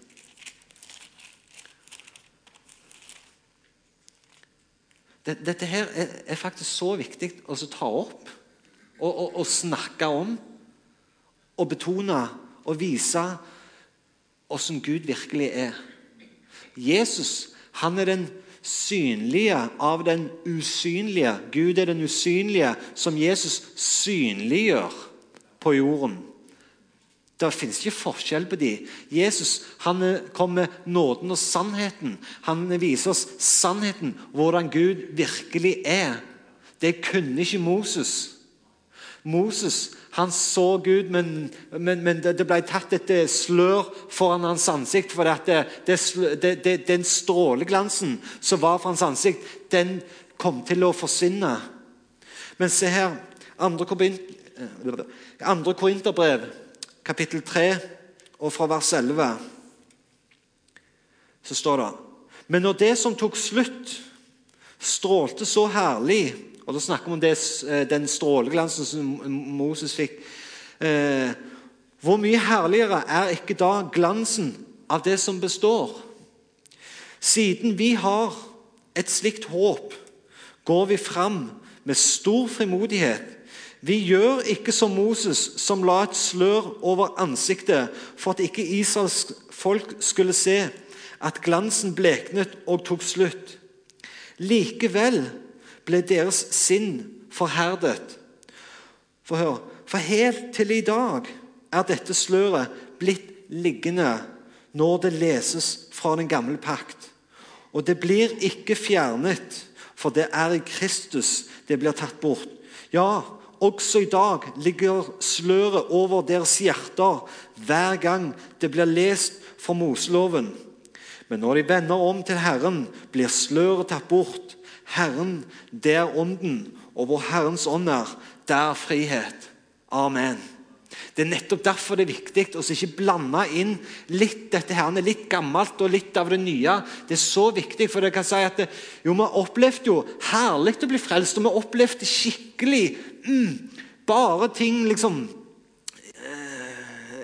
det, Dette her er, er faktisk så viktig å ta opp og, og, og snakke om og betone og vise hvordan Gud virkelig er. Jesus, han er den synlige av den usynlige. Gud er den usynlige som Jesus synliggjør på jorden. Det finnes ikke forskjell på de. Jesus, han kommer med nåden og sannheten. Han viser oss sannheten, hvordan Gud virkelig er. Det kunne ikke Moses. Moses, han så Gud, men, men, men det ble tatt et slør foran hans ansikt, for det, det, det, det, den stråleglansen som var for hans ansikt, den kom til å forsvinne. Men se her, andre Korinterbrev, kapittel tre, og fra vers elleve, så står det, men når det som tok slutt, strålte så herlig, og da snakker vi om det, den stråleglansen som Moses fikk. Eh, hvor mye herligere er ikke da glansen av det som består? Siden vi har et slikt håp, går vi fram med stor frimodighet. Vi gjør ikke som Moses, som la et slør over ansiktet, for at ikke Israels folk skulle se at glansen bleknet og tok slutt. Likevel ble deres sinn forherdet. For hør, for helt til i dag er dette sløret blitt liggende når det leses fra den gamle pakt. Og det blir ikke fjernet, for det er i Kristus det blir tatt bort. Ja, også i dag ligger sløret over deres hjerter hver gang det blir lest fra Moseloven. Men når de vender om til Herren, blir sløret tatt bort. Herren, det er ånden, og hvor Herrens ånd er, det er frihet. Amen. Det er nettopp derfor det er viktig å ikke blande inn litt dette her, litt gammelt og litt av det nye. Det er så viktig, for det kan si at det, jo, vi har opplevd jo herlig å bli frelst, og vi har opplevd det skikkelig, mm, bare ting liksom,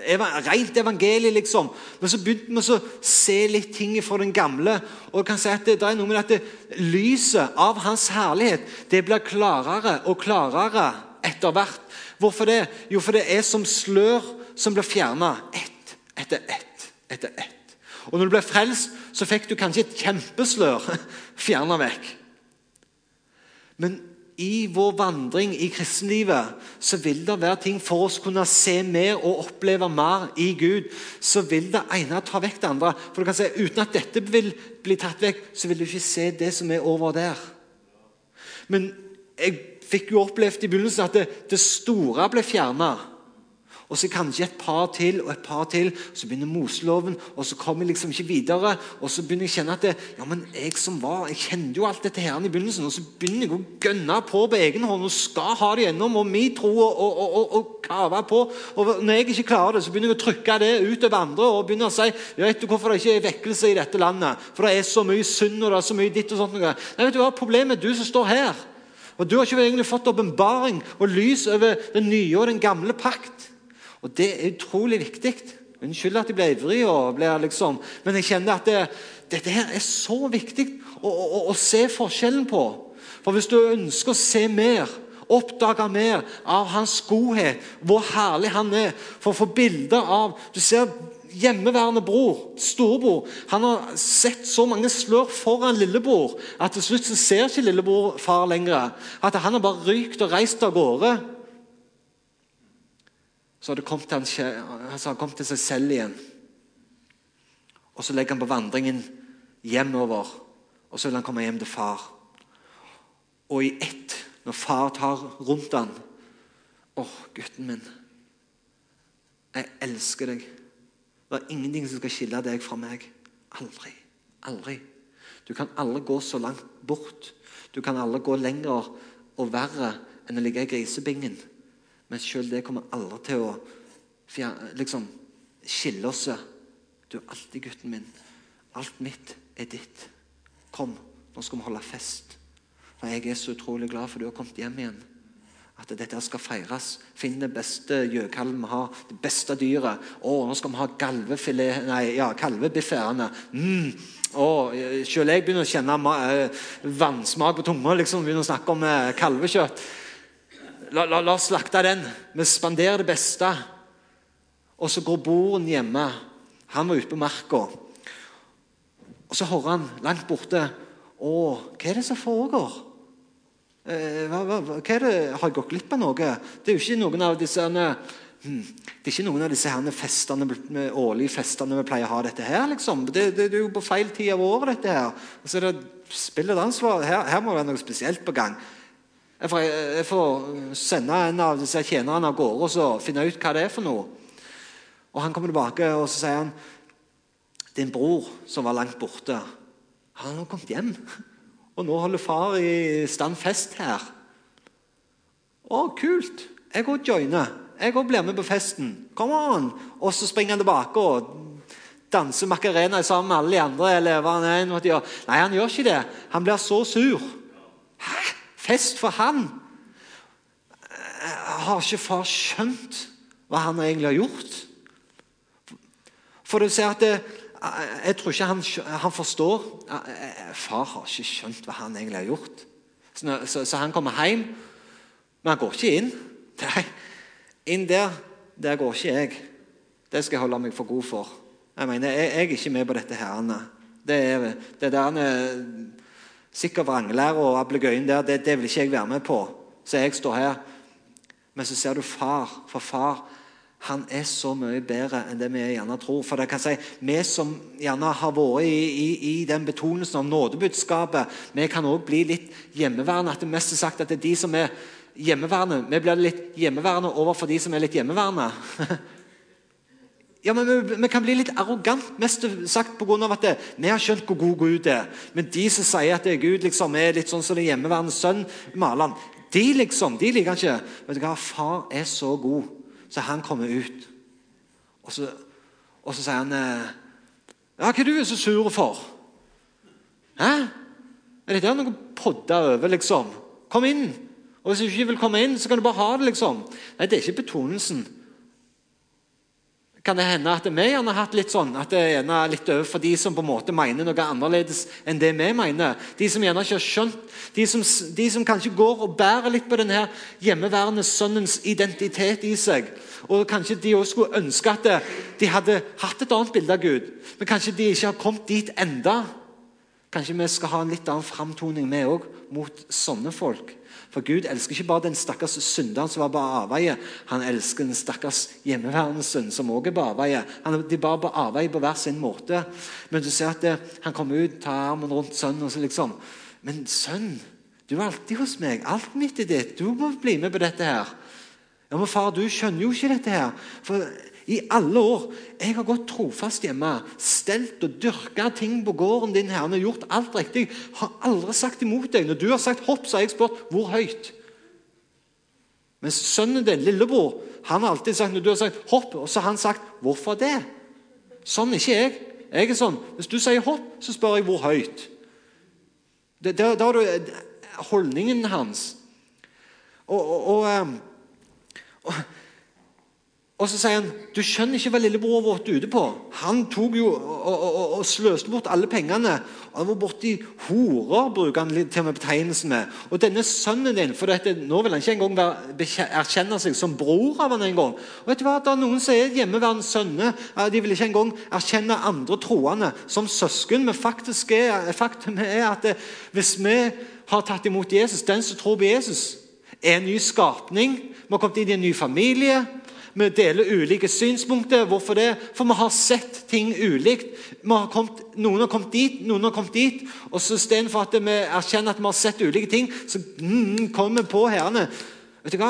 rent evangeliet liksom. Men så begynte vi å se litt ting fra den gamle, og jeg kan si at det, det er noe med at det, lyset av hans herlighet, det blir klarere og klarere etter hvert. Hvorfor det? Jo, for det er som slør som blir fjernet ett etter ett etter ett. Og når du ble frelst, så fikk du kanskje et kjempeslør fjernet vekk. Men i vår vandring i kristenlivet så vil det være ting for oss å kunne se mer og oppleve mer i Gud. Så vil det ene ta vekk det andre. For du kan si, uten at dette vil bli tatt vekk, så vil du ikke se det som er over der. Men jeg fikk jo opplevd i begynnelsen at det, det store ble fjernet. Og så kanskje et par til og et par til, så begynner Moseloven, og så kommer jeg liksom ikke videre, og så begynner jeg å kjenne at det, ja, men jeg som var, jeg kjente jo alt dette her i begynnelsen, og så begynner jeg å gønne på på egen hånd, og skal ha det gjennom, og min tro, og, og, og, og, og kave på, og når jeg ikke klarer det, så begynner jeg å trykke det ut over andre, og begynner å si, jeg vet du hvorfor det ikke er vekkelse i dette landet, for det er så mye synd, og det er så mye ditt og sånt noe. Nei, vet du hva, problemet er du som står her, og du har ikke egentlig fått åpenbaring og lys over den nye og den gamle pakt. Og det er utrolig viktig. Unnskyld at jeg ble ivrig, og ble liksom, men jeg kjenner at det, dette her er så viktig å, å, å se forskjellen på. For hvis du ønsker å se mer, oppdage mer av hans godhet, hvor herlig han er, for å få bilder av, du ser hjemmeværende bror, storebror, han har sett så mange slør foran lillebror, at til slutt så ser ikke lillebror far lenger, at han har bare rykt og reist av gårde. Så har det kommet til, han, altså han kommet til seg selv igjen. Og så legger han på vandringen hjemover, og så vil han komme hjem til far. Og i ett, når far tar rundt han, åh, gutten min, jeg elsker deg. Det er ingenting som skal skille deg fra meg. Aldri, aldri. Du kan aldri gå så langt bort. Du kan aldri gå lenger og verre enn å ligge i grisebingen. Men selv det kommer aldri til å fjerne, liksom, skille oss. Du er alltid gutten min. Alt mitt er ditt. Kom, nå skal vi holde fest. For jeg er så utrolig glad for du har kommet hjem igjen. At dette skal feires. Finn det beste gjøkallen vi har, det beste dyret. Å, nå skal vi ha galvefilet, nei, ja, kalvebifferne. Mm. Å, selv jeg begynner å kjenne vannsmak på tunga, liksom, begynner å snakke om kalvekjøtt. La, la, la oss slakte den. Vi spanderer det beste. Og så går boren hjemme. Han var ute på marka. Og så hører han langt borte. Å, hva er det som foregår? Eh, hva, hva, hva er det? Har jeg gått glipp av noe? Det er jo ikke noen av disse hmm, det er ikke noen av disse herne festene, årlige festene vi pleier å ha dette her, liksom. Det, det, det er jo på feil tid av året, dette her. Og så er det spill og dans. Her, her må det være noe spesielt på gang. Jeg får, jeg får sende en av disse tjenerne av gårde og så finne ut hva det er for noe. Og han kommer tilbake og så sier han, din bror som var langt borte, han har kommet hjem. Og nå holder far i stand fest her. Å, kult. Jeg går og joiner. Jeg går og blir med på festen. Come on. Og så springer han tilbake og danser makarena sammen med alle de andre eleverne. Nei, han gjør ikke det. Han blir så sur. Hæ? Fest for han. Har ikke far skjønt hva han egentlig har gjort? For du ser at det, jeg tror ikke han, han forstår. Far har ikke skjønt hva han egentlig har gjort. Så, så, så han kommer hjem, men han går ikke inn. Nei, inn der, der går ikke jeg. Det skal jeg holde meg for god for. Jeg mener, jeg, jeg er ikke med på dette her. Det er det der han er sikkert vranglære og ablegøyen der, det, det vil ikke jeg være med på. Så jeg står her. Men så ser du far, for far, han er så mye bedre enn det vi gjerne tror. For det kan si, vi som gjerne har vært i, i, i den betonelsen av nådebudskapet, vi kan også bli litt hjemmeværende. At det mest er sagt at det er de som er hjemmeværende, vi blir litt hjemmeværende overfor de som er litt hjemmeværende. Ja, men vi, vi kan bli litt arrogant, mest sagt på grunn av at det, vi har skjønt hvor god Gud er. Men de som sier at det er Gud liksom er litt sånn som det hjemmeværende sønn, Malan, de liksom, de liker ikke. Vet du hva, far er så god, så han kommer ut. Og så, og så sier han, ja, hva er du så sur for? Hæ? Er det der noe podda over, liksom? Kom inn. Og hvis du ikke vil komme inn, så kan du bare ha det, liksom. Nei, det er ikke betonelsen. kan det hende at vi gjerne har hatt litt sånn, at det er gjerne litt over for de som på en måte mener noe annerledes enn det vi mener. De som gjerne ikke har skjønt, de som, de som kanskje går og bærer litt på denne hjemmeværende sønnens identitet i seg. Og kanskje de også skulle ønske at de hadde hatt et annet bilde av Gud, men kanskje de ikke har kommet dit enda. Kanskje vi skal ha en litt annen framtoning med også, mot sånne folk. For Gud elsker ikke bare den stakkars synderen som var på avveie. Han elsker den stakkars hjemmeværende synd som også er på avveie. Han er bare på avveie på hver sin måte. Men du ser at det, han kommer ut, tar armen rundt sønnen og så liksom, men sønn, du er alltid hos meg, alt mitt er ditt, du må bli med på dette her. Ja, men far, du skjønner jo ikke dette her. For i alle år, jeg har gått trofast hjemme, stelt og dyrket ting på gården din her, og gjort alt riktig, har aldri sagt imot deg. Når du har sagt hopp, så har jeg spurt hvor høyt. Men sønnen din, lillebror, han har alltid sagt, når du har sagt hopp, og så har han sagt, hvorfor det? Sånn er ikke jeg. Jeg er sånn, hvis du sier hopp, så spør jeg hvor høyt. Da har du holdningen hans. Og, og, og, og Og så sier han, du skjønner ikke hva lillebror var ute på. Han tok jo og, og, og, og sløste bort alle pengene. Og han var borte i horer, bruker han til og med betegnelsen med. Og denne sønnen din, for dette, nå vil han ikke engang være, erkjenne seg som bror av han en gang. Og vet du hva, da noen sier hjemmeværende sønner, de vil ikke engang erkjenne andre troende som søsken. Men faktisk er, faktum er at det, hvis vi har tatt imot Jesus, den som tror på Jesus, er en ny skapning. Vi har kommet inn i en ny familie. Vi deler ulike synspunkter. Hvorfor det? For vi har sett ting ulikt. Vi har kommet, noen har kommet dit, noen har kommet dit. Og så i stedet for at vi erkjenner at vi har sett ulike ting, så mm, kommer vi på herrene. Vet du hva?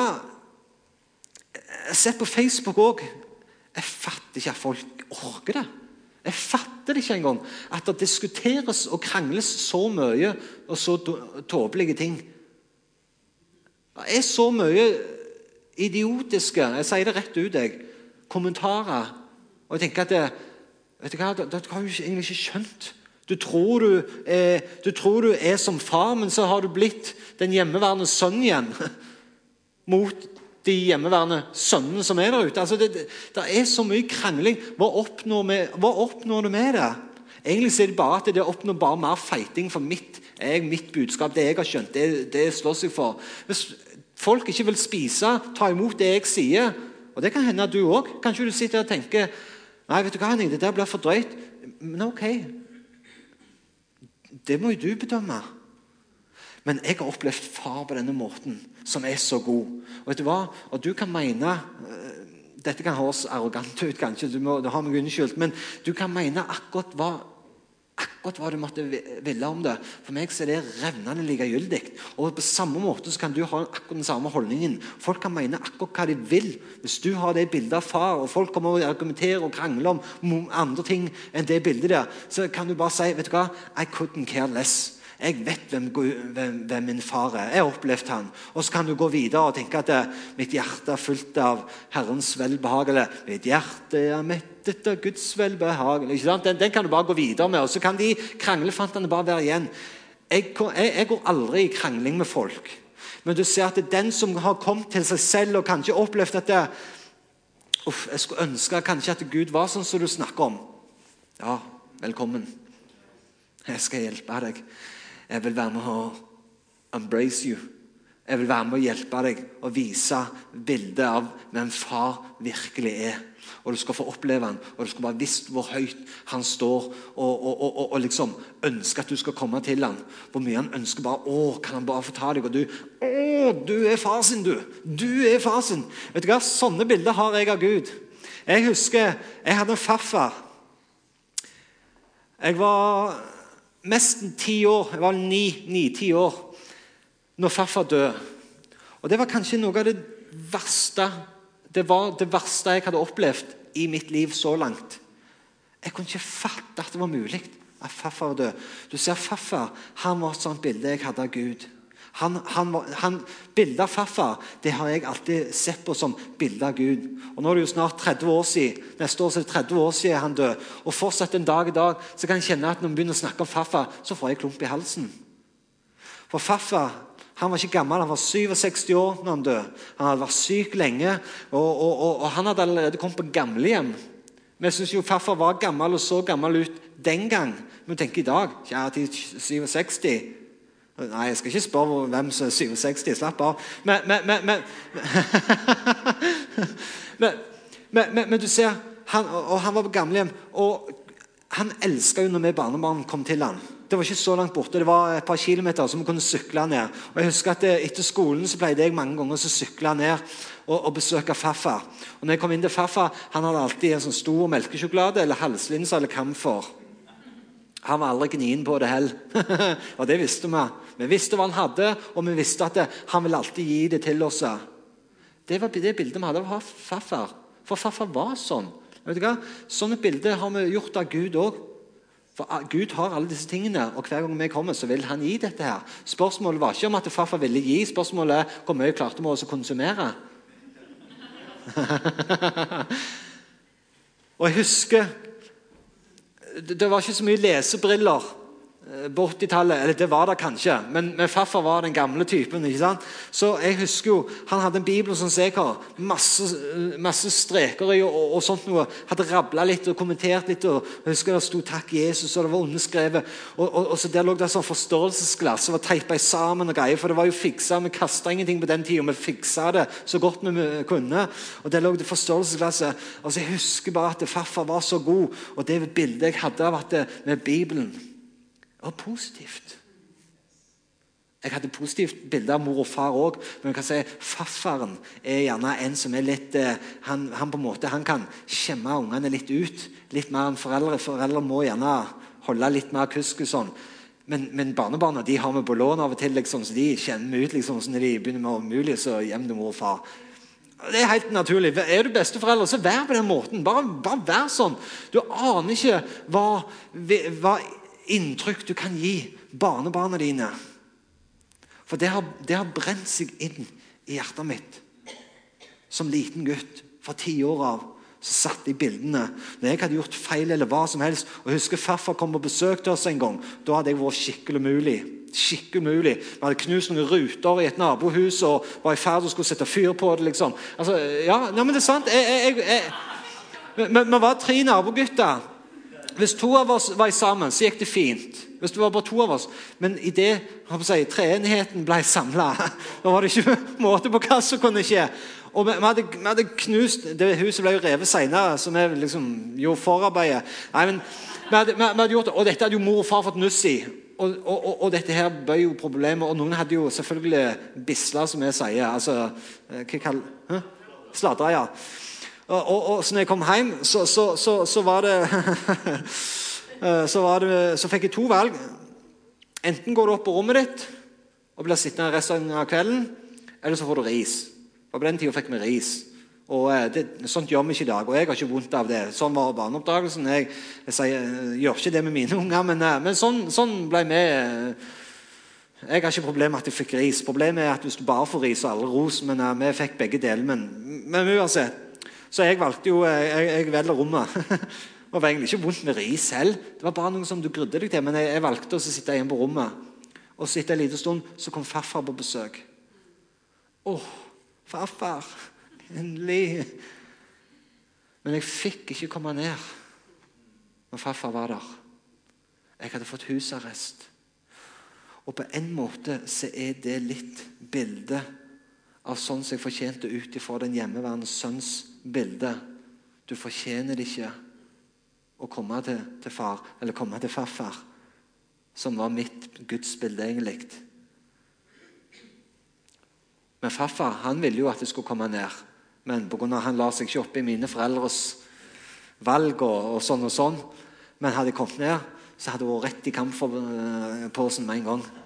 Jeg har sett på Facebook også. Jeg fatter ikke at folk orker det. Jeg fatter det ikke engang. At det diskuteres og krangles så mye og så tåpelige ting. Det er så mye idiotiske, jeg sier det rett ut, jeg, kommentarer. Og jeg tenker at det, vet du hva, det, det har du egentlig ikke skjønt. Du tror du, er, du tror du er som far, men så har du blitt den hjemmeværende sønnen igjen. Mot de hjemmeværende sønnene som er der ute. Altså det, det, det er så mye krangling. Hva oppnår, med, hva oppnår du med det? Egentlig så er det bare at det oppnår bare mer feiting for mitt, jeg, mitt budskap, det jeg har skjønt, det, det slår seg for. Hvis folk ikke vil spise, ta imot det jeg sier, og det kan hende at du også, kanskje du sitter og tenker, nei, vet du hva, Henning, det der blir for drøyt, men ok, det må jo du bedømme. Men jeg har opplevd far på denne måten, som er så god. Og vet du hva, og du kan mene, dette kan høres arrogant ut kanskje, du må, det har meg unnskyldt, men du kan mene akkurat hva, akkurat hva du måtte ville om det. For meg så er det revnende likegyldig. Og på samme måte så kan du ha akkurat den samme holdningen. Folk kan mene akkurat hva de vil. Hvis du har det bildet av far, og folk kommer og argumenterer og krangler om andre ting enn det bildet der, så kan du bare si, vet du hva, I couldn't care less. Jeg vet hvem, hvem, hvem min far er. Jeg har opplevd han. Og så kan du gå videre og tenke at det, mitt hjerte er fullt av Herrens velbehag, eller mitt hjerte er mettet av Guds velbehag. Ikke sant? Den, den kan du bare gå videre med, og så kan de kranglefantene bare være igjen. Jeg, jeg, jeg går aldri i krangling med folk. Men du ser at det er den som har kommet til seg selv og kanskje opplevd at det, uff, jeg skulle ønske kanskje at Gud var sånn som du snakker om. Ja, velkommen. Jeg skal hjelpe deg. Jeg vil være med å embrace you. Jeg vil være med å hjelpe deg og vise bildet av hvem far virkelig er. Og du skal få oppleve han, og du skal bare visst hvor høyt han står og, og, og, og, og liksom ønsker at du skal komme til han. Hvor mye han ønsker bare, å, kan han bare få ta deg, og du, å, du er far sin, du. Du er far sin. Vet du hva, sånne bilder har jeg av Gud. Jeg husker, jeg hadde en farfar. Jeg var nesten ti år, jeg var ni, ni, ti år, når farfar døde. Og det var kanskje noe av det verste, det var det verste jeg hadde opplevd i mitt liv så langt. Jeg kunne ikke fatte at det var mulig at farfar var død. Du ser, farfar, han var et sånt bilde jeg hadde av Gud. Han, han, han, bildet av farfar, det har jeg alltid sett på som bildet av Gud. Og nå er det jo snart tretti år siden, neste år er det tretti år siden han død. Og fortsatt en dag i dag, så kan jeg kjenne at når vi begynner å snakke om farfar, så får jeg klump i halsen. For farfar, han var ikke gammel, han var sekstisju år når han død. Han hadde vært syk lenge, og, og, og, og han hadde allerede kommet på gamlehjem. Vi synes jo farfar var gammel og så gammel ut den gang. Men tenk i dag, ja, til sekstisju. Nei, jeg skal ikke spørre hvem som er sekstisju, slapp av. Men, men, men, men, men, men, men, men du ser, han, og han var på gamlehjem, og han elsket jo når vi barnebarn kom til han. Det var ikke så langt borte, det var et par kilometer som vi kunne sykle ned. Og jeg husker at etter skolen så pleide jeg mange ganger så sykle ned og, og besøke farfar. Og når jeg kom inn til farfar, han hadde alltid en sånn stor melkesjokolade, eller halslinse, eller kamfer. Han var aldri gnien på det heller. Og det visste vi. Vi visste hva han hadde, og vi visste at det, han ville alltid gi det til oss. Det var det bildet vi hadde av farfar. For farfar var sånn. Vet du hva? Sånne bilder har vi gjort av Gud også. For Gud har alle disse tingene, og hver gang vi kommer så vil han gi dette her. Spørsmålet var ikke om at farfar ville gi, spørsmålet er hvor mye klarte vi å konsumere. Og jeg husker, det var ikke så mye lesebriller på åttitallet, eller det var det kanskje, men, men farfar var den gamle typen, ikke sant? Så jeg husker jo, han hadde en bibel som jeg har, masse, masse streker i og, og sånt noe, hadde rablet litt og kommentert litt, og jeg husker det stod takk Jesus, og det var underskrevet, og, og, og så der lå det sånn forstørrelsesglass som var teipet sammen og greier, for det var jo fikset, vi kastet ingenting på den tiden, vi fikset det så godt vi kunne, og der lå det forstørrelsesglasset, og så jeg husker bare at farfar var så god, og det bildet jeg hadde av at det, med Bibelen, og positivt. Jeg hadde positivt bilde av mor og far også, men jeg kan si farfaren er gjerne en som er litt, han, han på en måte, han kan skjemme ungene litt ut, litt mer enn foreldre. Foreldre må gjerne holde litt mer kusk og sånn. Men, men barnebarna, de har vi på lån av og til, liksom, så de kjenner ut liksom, så når de begynner med umulig, så hjem til mor og far. Det er helt naturlig. Er du besteforeldre, så vær på den måten. Bare, bare vær sånn. Du aner ikke hva, hva inntrykk du kan gi barnebarna dine. For det har, det har brent seg inn i hjertet mitt. Som liten gutt, fra ti år av, så satt de bildene. Når jeg hadde gjort feil eller hva som helst, og jeg husker farfar kom på besøk til oss en gang, da hadde jeg vært skikkelig mulig. Skikkelig mulig. Vi hadde knust noen ruter i et nabohus, og var i ferd og skulle sette fyr på det, liksom. Altså, ja, nei, men det er sant. Jeg, jeg, jeg, vi, vi var tre nabogutter. Hvis to av oss var sammen, så gikk det fint. Hvis det var bare to av oss. Men i det, si, treenigheten ble samlet, da var det ikke måte på hva som kunne skje. Og vi, vi, hadde, vi hadde knust, det huset ble jo revet senere, så vi liksom gjorde forarbeidet. Nei, men vi hadde, vi, vi hadde gjort det, og dette hadde jo mor og far fått nuss i. Og, og, og, og dette her bøy jo problemer, og noen hadde jo selvfølgelig bisler, som jeg sier. Altså, hva kaller sladre, ja. Og, og, og så når jeg kom hjem, så, så, så, så var det så var det så fikk jeg to valg. Enten går du opp på rommet ditt og blir sittende resten av kvelden, eller så får du ris. Og på den tiden fikk vi ris. Og det, sånt gjør vi ikke i dag, og jeg har ikke vondt av det. Sånn var barneoppdragelsen. Jeg, jeg, sier, jeg gjør ikke det med mine unger, men, men sånn, sånn ble vi. Jeg har ikke problem med at jeg fikk ris. Problemet er at hvis du bare får ris og alle ros, men uh, vi fikk begge deler. Men, men uansett. Så jeg valgte jo, jeg, jeg velger rommet. Det var egentlig ikke vondt med ris selv. Det var bare noe som du grudde deg til, men jeg, jeg valgte å sitte igjen på rommet. Og så etter en liten stund, så kom farfar på besøk. Åh, farfar, endelig. Men jeg fikk ikke komme ned når farfar var der. Jeg hadde fått husarrest. Og på en måte så er det litt bilde av sånn som jeg fortjente ut ifra den hjemmeværende sønns bilde. Du fortjener det ikke å komme til, til far, eller komme til farfar, som var mitt Guds bilde egentlig. Men farfar, han ville jo at jeg skulle komme ned, men på grunn av han la seg ikke opp i mine foreldres valg og, og sånn og sånn, men hadde jeg kommet ned, så hadde jeg vært rett i kampposen med en gang.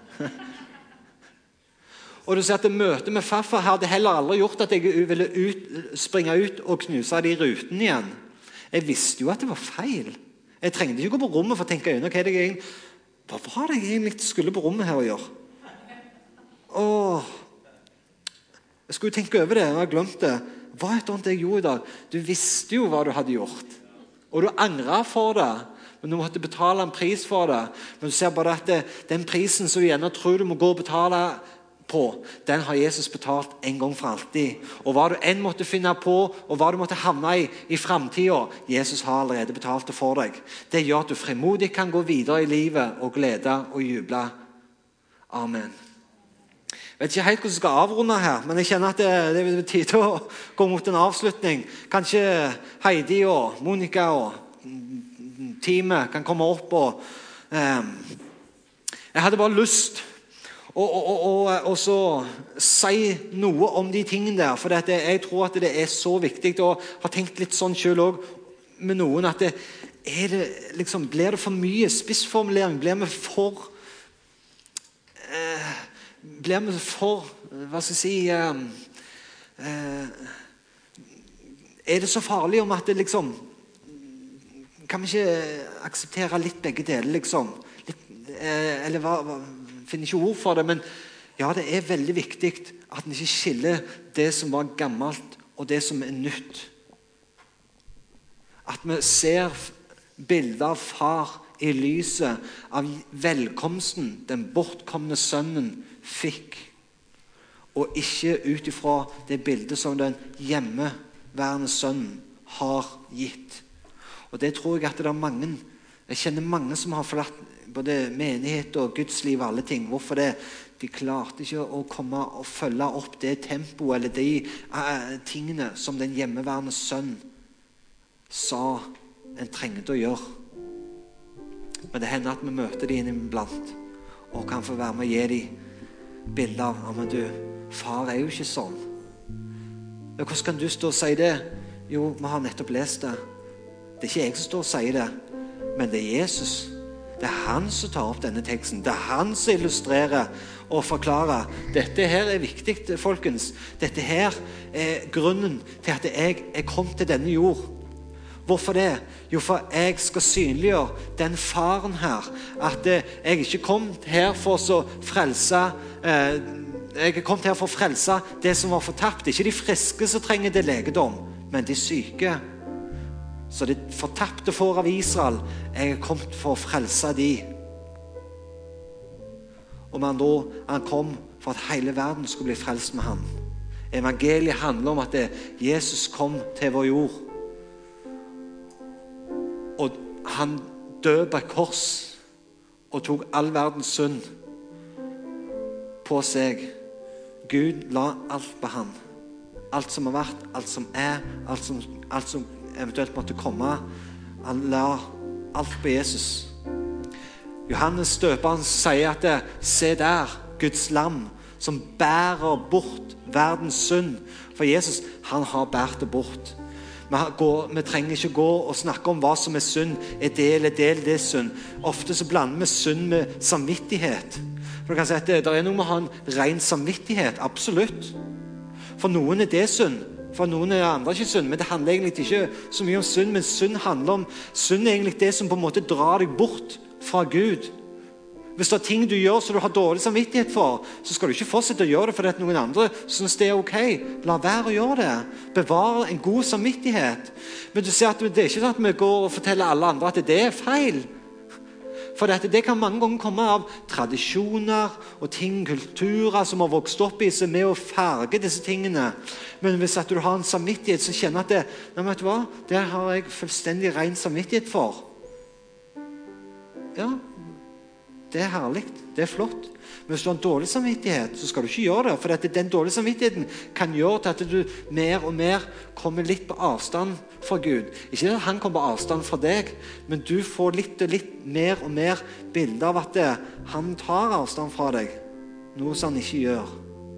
Og du ser at møtet med farfar hadde heller aldri gjort at jeg ville ut, springe ut og knuse de ruten igjen. Jeg visste jo at det var feil. Jeg trengte ikke gå på rommet for å tenke øyne, hva, egentlig, hva var det jeg egentlig skulle på rommet her å gjøre? Åh, jeg skulle tenke over det, jeg har glemt det. Hva er det jeg gjorde i dag? Du visste jo hva du hadde gjort. Og du angret for det. Men du måtte betale en pris for det. Men du ser bare at det, den prisen som du gjerne tror du må gå og betale på, den har Jesus betalt en gang for alltid. Og hva du enn måtte finne på, og hva du måtte havne i i fremtiden, Jesus har allerede betalt det for deg. Det gjør at du frimodig kan gå videre i livet og glede og juble. Amen. Jeg vet ikke helt hvordan jeg skal avrunde her, men jeg kjenner at det, det er tid til å gå mot en avslutning. Kanskje Heidi og Monica og teamet kan komme opp. Og, eh, jeg hadde bare lyst å og, og, og, og så si noe om de tingene der, for det, jeg tror at det er så viktig, og har tenkt litt sånn selv også med noen, at det, er det, liksom, blir det for mye spissformulering, blir vi for... Eh, blir vi for, hva skal jeg si, eh, eh, er det så farlig om at det liksom, kan vi ikke akseptere litt begge deler, liksom? Litt, eh, eller hva, hva, finner ikke ord for det, men ja, det er veldig viktig at vi ikke skiller det som var gammelt og det som er nytt. At vi ser bilder av far i lyset av velkomsten den bortkomne sønnen fikk, og ikke ut ifra det bildet som den hjemmeværende sønnen har gitt. Og det tror jeg at det er mange, jeg kjenner mange som har forlatt både menighet og Guds liv og alle ting. Hvorfor det? De klarte ikke å komme og følge opp det tempoet eller de uh, tingene som den hjemmeværende sønn sa en trengte å gjøre. Men det hender at vi møter dem inniblant og kan få være med å gi dem bilder av, ja, men du, far er jo ikke sånn. Men hvordan kan du stå og si det? Jo, vi har nettopp lest det. Det er ikke jeg som står og sier det, men det er Jesus. Det er han som tar opp denne teksten. Det er han som illustrerer og forklarer. Dette her er viktig, folkens. Dette her er grunnen til at jeg er kommet til denne jord. Hvorfor det? Jo, for jeg skal synliggjøre den faren her, at jeg ikke kom her for å frelse, eh, jeg er kommet her for å frelse det som var fortapt. Ikke de friske som trenger det legedom, men de syke. Så det fortapte får av Israel, jeg er kommet for å frelse de. Og man da, han kom for at hele verden skulle bli frelst med han. Evangeliet handler om at det, Jesus kom til vår jord. Og han døde på et kors og tok all verdens synd på seg. Gud la alt på han. Alt som har vært, alt som er, alt som, alt som eventuelt måtte komme. Han la alt på Jesus. Johannes døperen sier at det, se der, Guds lam, som bærer bort verdens synd. For Jesus, han har bært det bort. Vi, går, vi trenger ikke gå og snakke om hva som er synd. Er det eller det eller det synd? Ofte så blander vi synd med samvittighet. For du kan si at det, det er noe med å ha en ren samvittighet, absolutt. For noen er det synd, for noen er andre ikke synd. Men det handler egentlig ikke så mye om synd, men synd handler om, synd er egentlig det som på en måte drar deg bort fra Gud. Hvis det er ting du gjør som du har dårlig samvittighet for, så skal du ikke fortsette å gjøre det fordi at noen andre synes det er ok. La være å gjøre det. Bevare en god samvittighet. Men du ser at det er ikke sånn at vi går og forteller alle andre at det er feil. For det, det kan mange ganger komme av tradisjoner og ting, kulturer som har vokst opp i seg med å farge disse tingene. Men hvis at du har en samvittighet, så kjenner at det, nei, vet du hva? Det har jeg fullstendig ren samvittighet for. Ja, det er herlig, det er flott. Men hvis du har en dårlig samvittighet, så skal du ikke gjøre det. For at den dårlige samvittigheten kan gjøre til at du mer og mer kommer litt på avstand fra Gud. Ikke at han kommer på avstand fra deg, men du får litt og litt mer og mer bilder av at det, han tar avstand fra deg. Noe som han ikke gjør.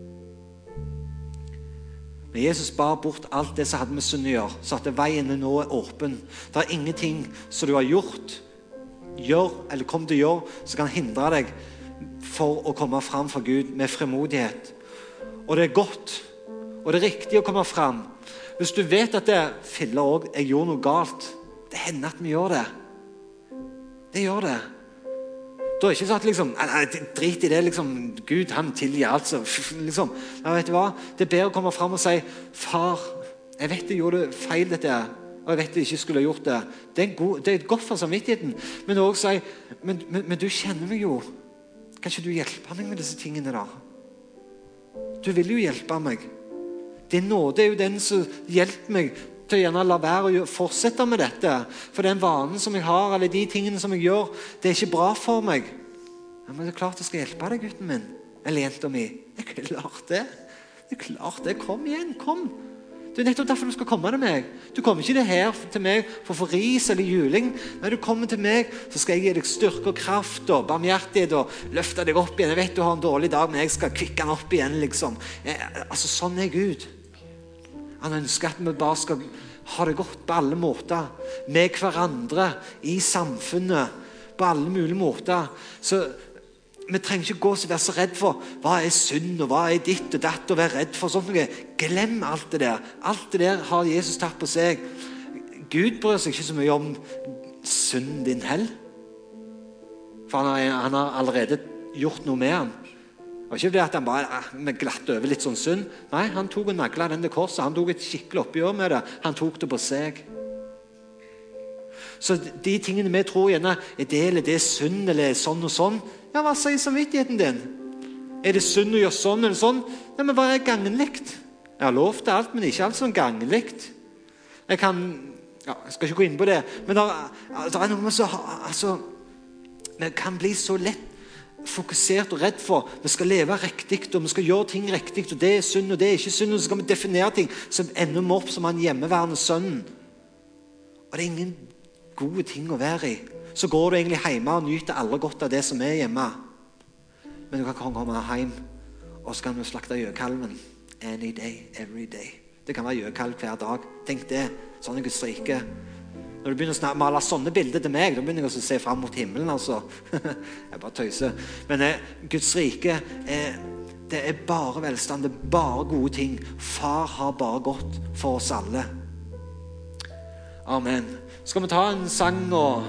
Men Jesus bar bort alt det som hadde med synd å gjøre, så at veien nå er åpen. Det er ingenting som du har gjort, gjør eller kom til å gjøre som kan hindre deg for å komme fram for Gud med fremodighet. Og det er godt og det er riktig å komme fram hvis du vet at det fyller også, jeg gjorde noe galt. Det hender at vi gjør det. Det gjør det. Da er det ikke sånn at liksom, nei, drit i det liksom, Gud han tilgir alt så, liksom, nei, vet du hva, det er bedre å komme fram og si, far, jeg vet jeg gjorde feil dette her, og jeg vet jeg ikke skulle ha gjort det. Det er, god, det er godt for samvittigheten. Men også si, men, men, men du kjenner meg jo. Kan ikke du hjelpe meg med disse tingene da? du vil jo hjelpe meg. Din nåde er jo den som hjelper meg til å gjerne la være å fortsette med dette. For den vanen som jeg har, eller de tingene som jeg gjør, det er ikke bra for meg. Ja, men det er klart jeg skal hjelpe deg, gutten min, eller jenta mi. Det er klart det. Det er klart det. Kom igjen, kom. Det er nettopp derfor du skal komme til meg. Du kommer ikke her til meg for å få ris eller juling. Når du kommer til meg, så skal jeg gi deg styrke og kraft og barmhjertighet og løfte deg opp igjen. Jeg vet du har en dårlig dag, men jeg skal kvikke den opp igjen, liksom. Eh, altså, sånn er Gud. Han ønsker at vi bare skal ha det godt på alle måter. Med hverandre, i samfunnet, på alle mulige måter. Så vi trenger ikke gå og være så redd for hva er synd og hva er ditt og datt og være redd for sånt noe. Glem alt det der. Alt det der har Jesus tatt på seg. Gud bryr seg ikke så mye om synden din heller. For han har, han har allerede gjort noe med han. Det var ikke det at han bare ah, glatt over litt sånn synd. Nei, han tok og naglet den til korset. Han tok et skikkelig oppgjør med det. Han tok det på seg. Så de tingene vi tror gjerne er det eller det er synd eller sånn og sånn. Ja, hva sier samvittigheten din? Er det synd å gjøre sånn eller sånn? Nei, men hva er gangenlikt? Jeg har lov til alt, men ikke alt sånn gangenlikt. Jeg kan, ja, jeg skal ikke gå inn på det, men det er noe med så, altså, vi kan bli så lett fokusert og redd for. Vi skal leve riktig, og vi skal gjøre ting riktig, og det er synd, og det er ikke synd, og så skal vi definere ting som ender vi opp som han hjemmeværende sønnen. Og det er ingen gode ting å være i. Så går du egentlig hjemme og nyter aldri godt av det som er hjemme. Men du kan komme hjem, og så kan du slakte gjøkalven. Any day, every day. Det kan være gjøkalv hver dag. Tenk det, sånn er Guds rike. Når du begynner å male sånne bilder til meg, da begynner jeg å se frem mot himmelen, altså. Jeg bare tøyser. Men eh, Guds rike, eh, det er bare velstand, det er bare gode ting. Far har bare godt for oss alle. Amen. Skal vi ta en sang og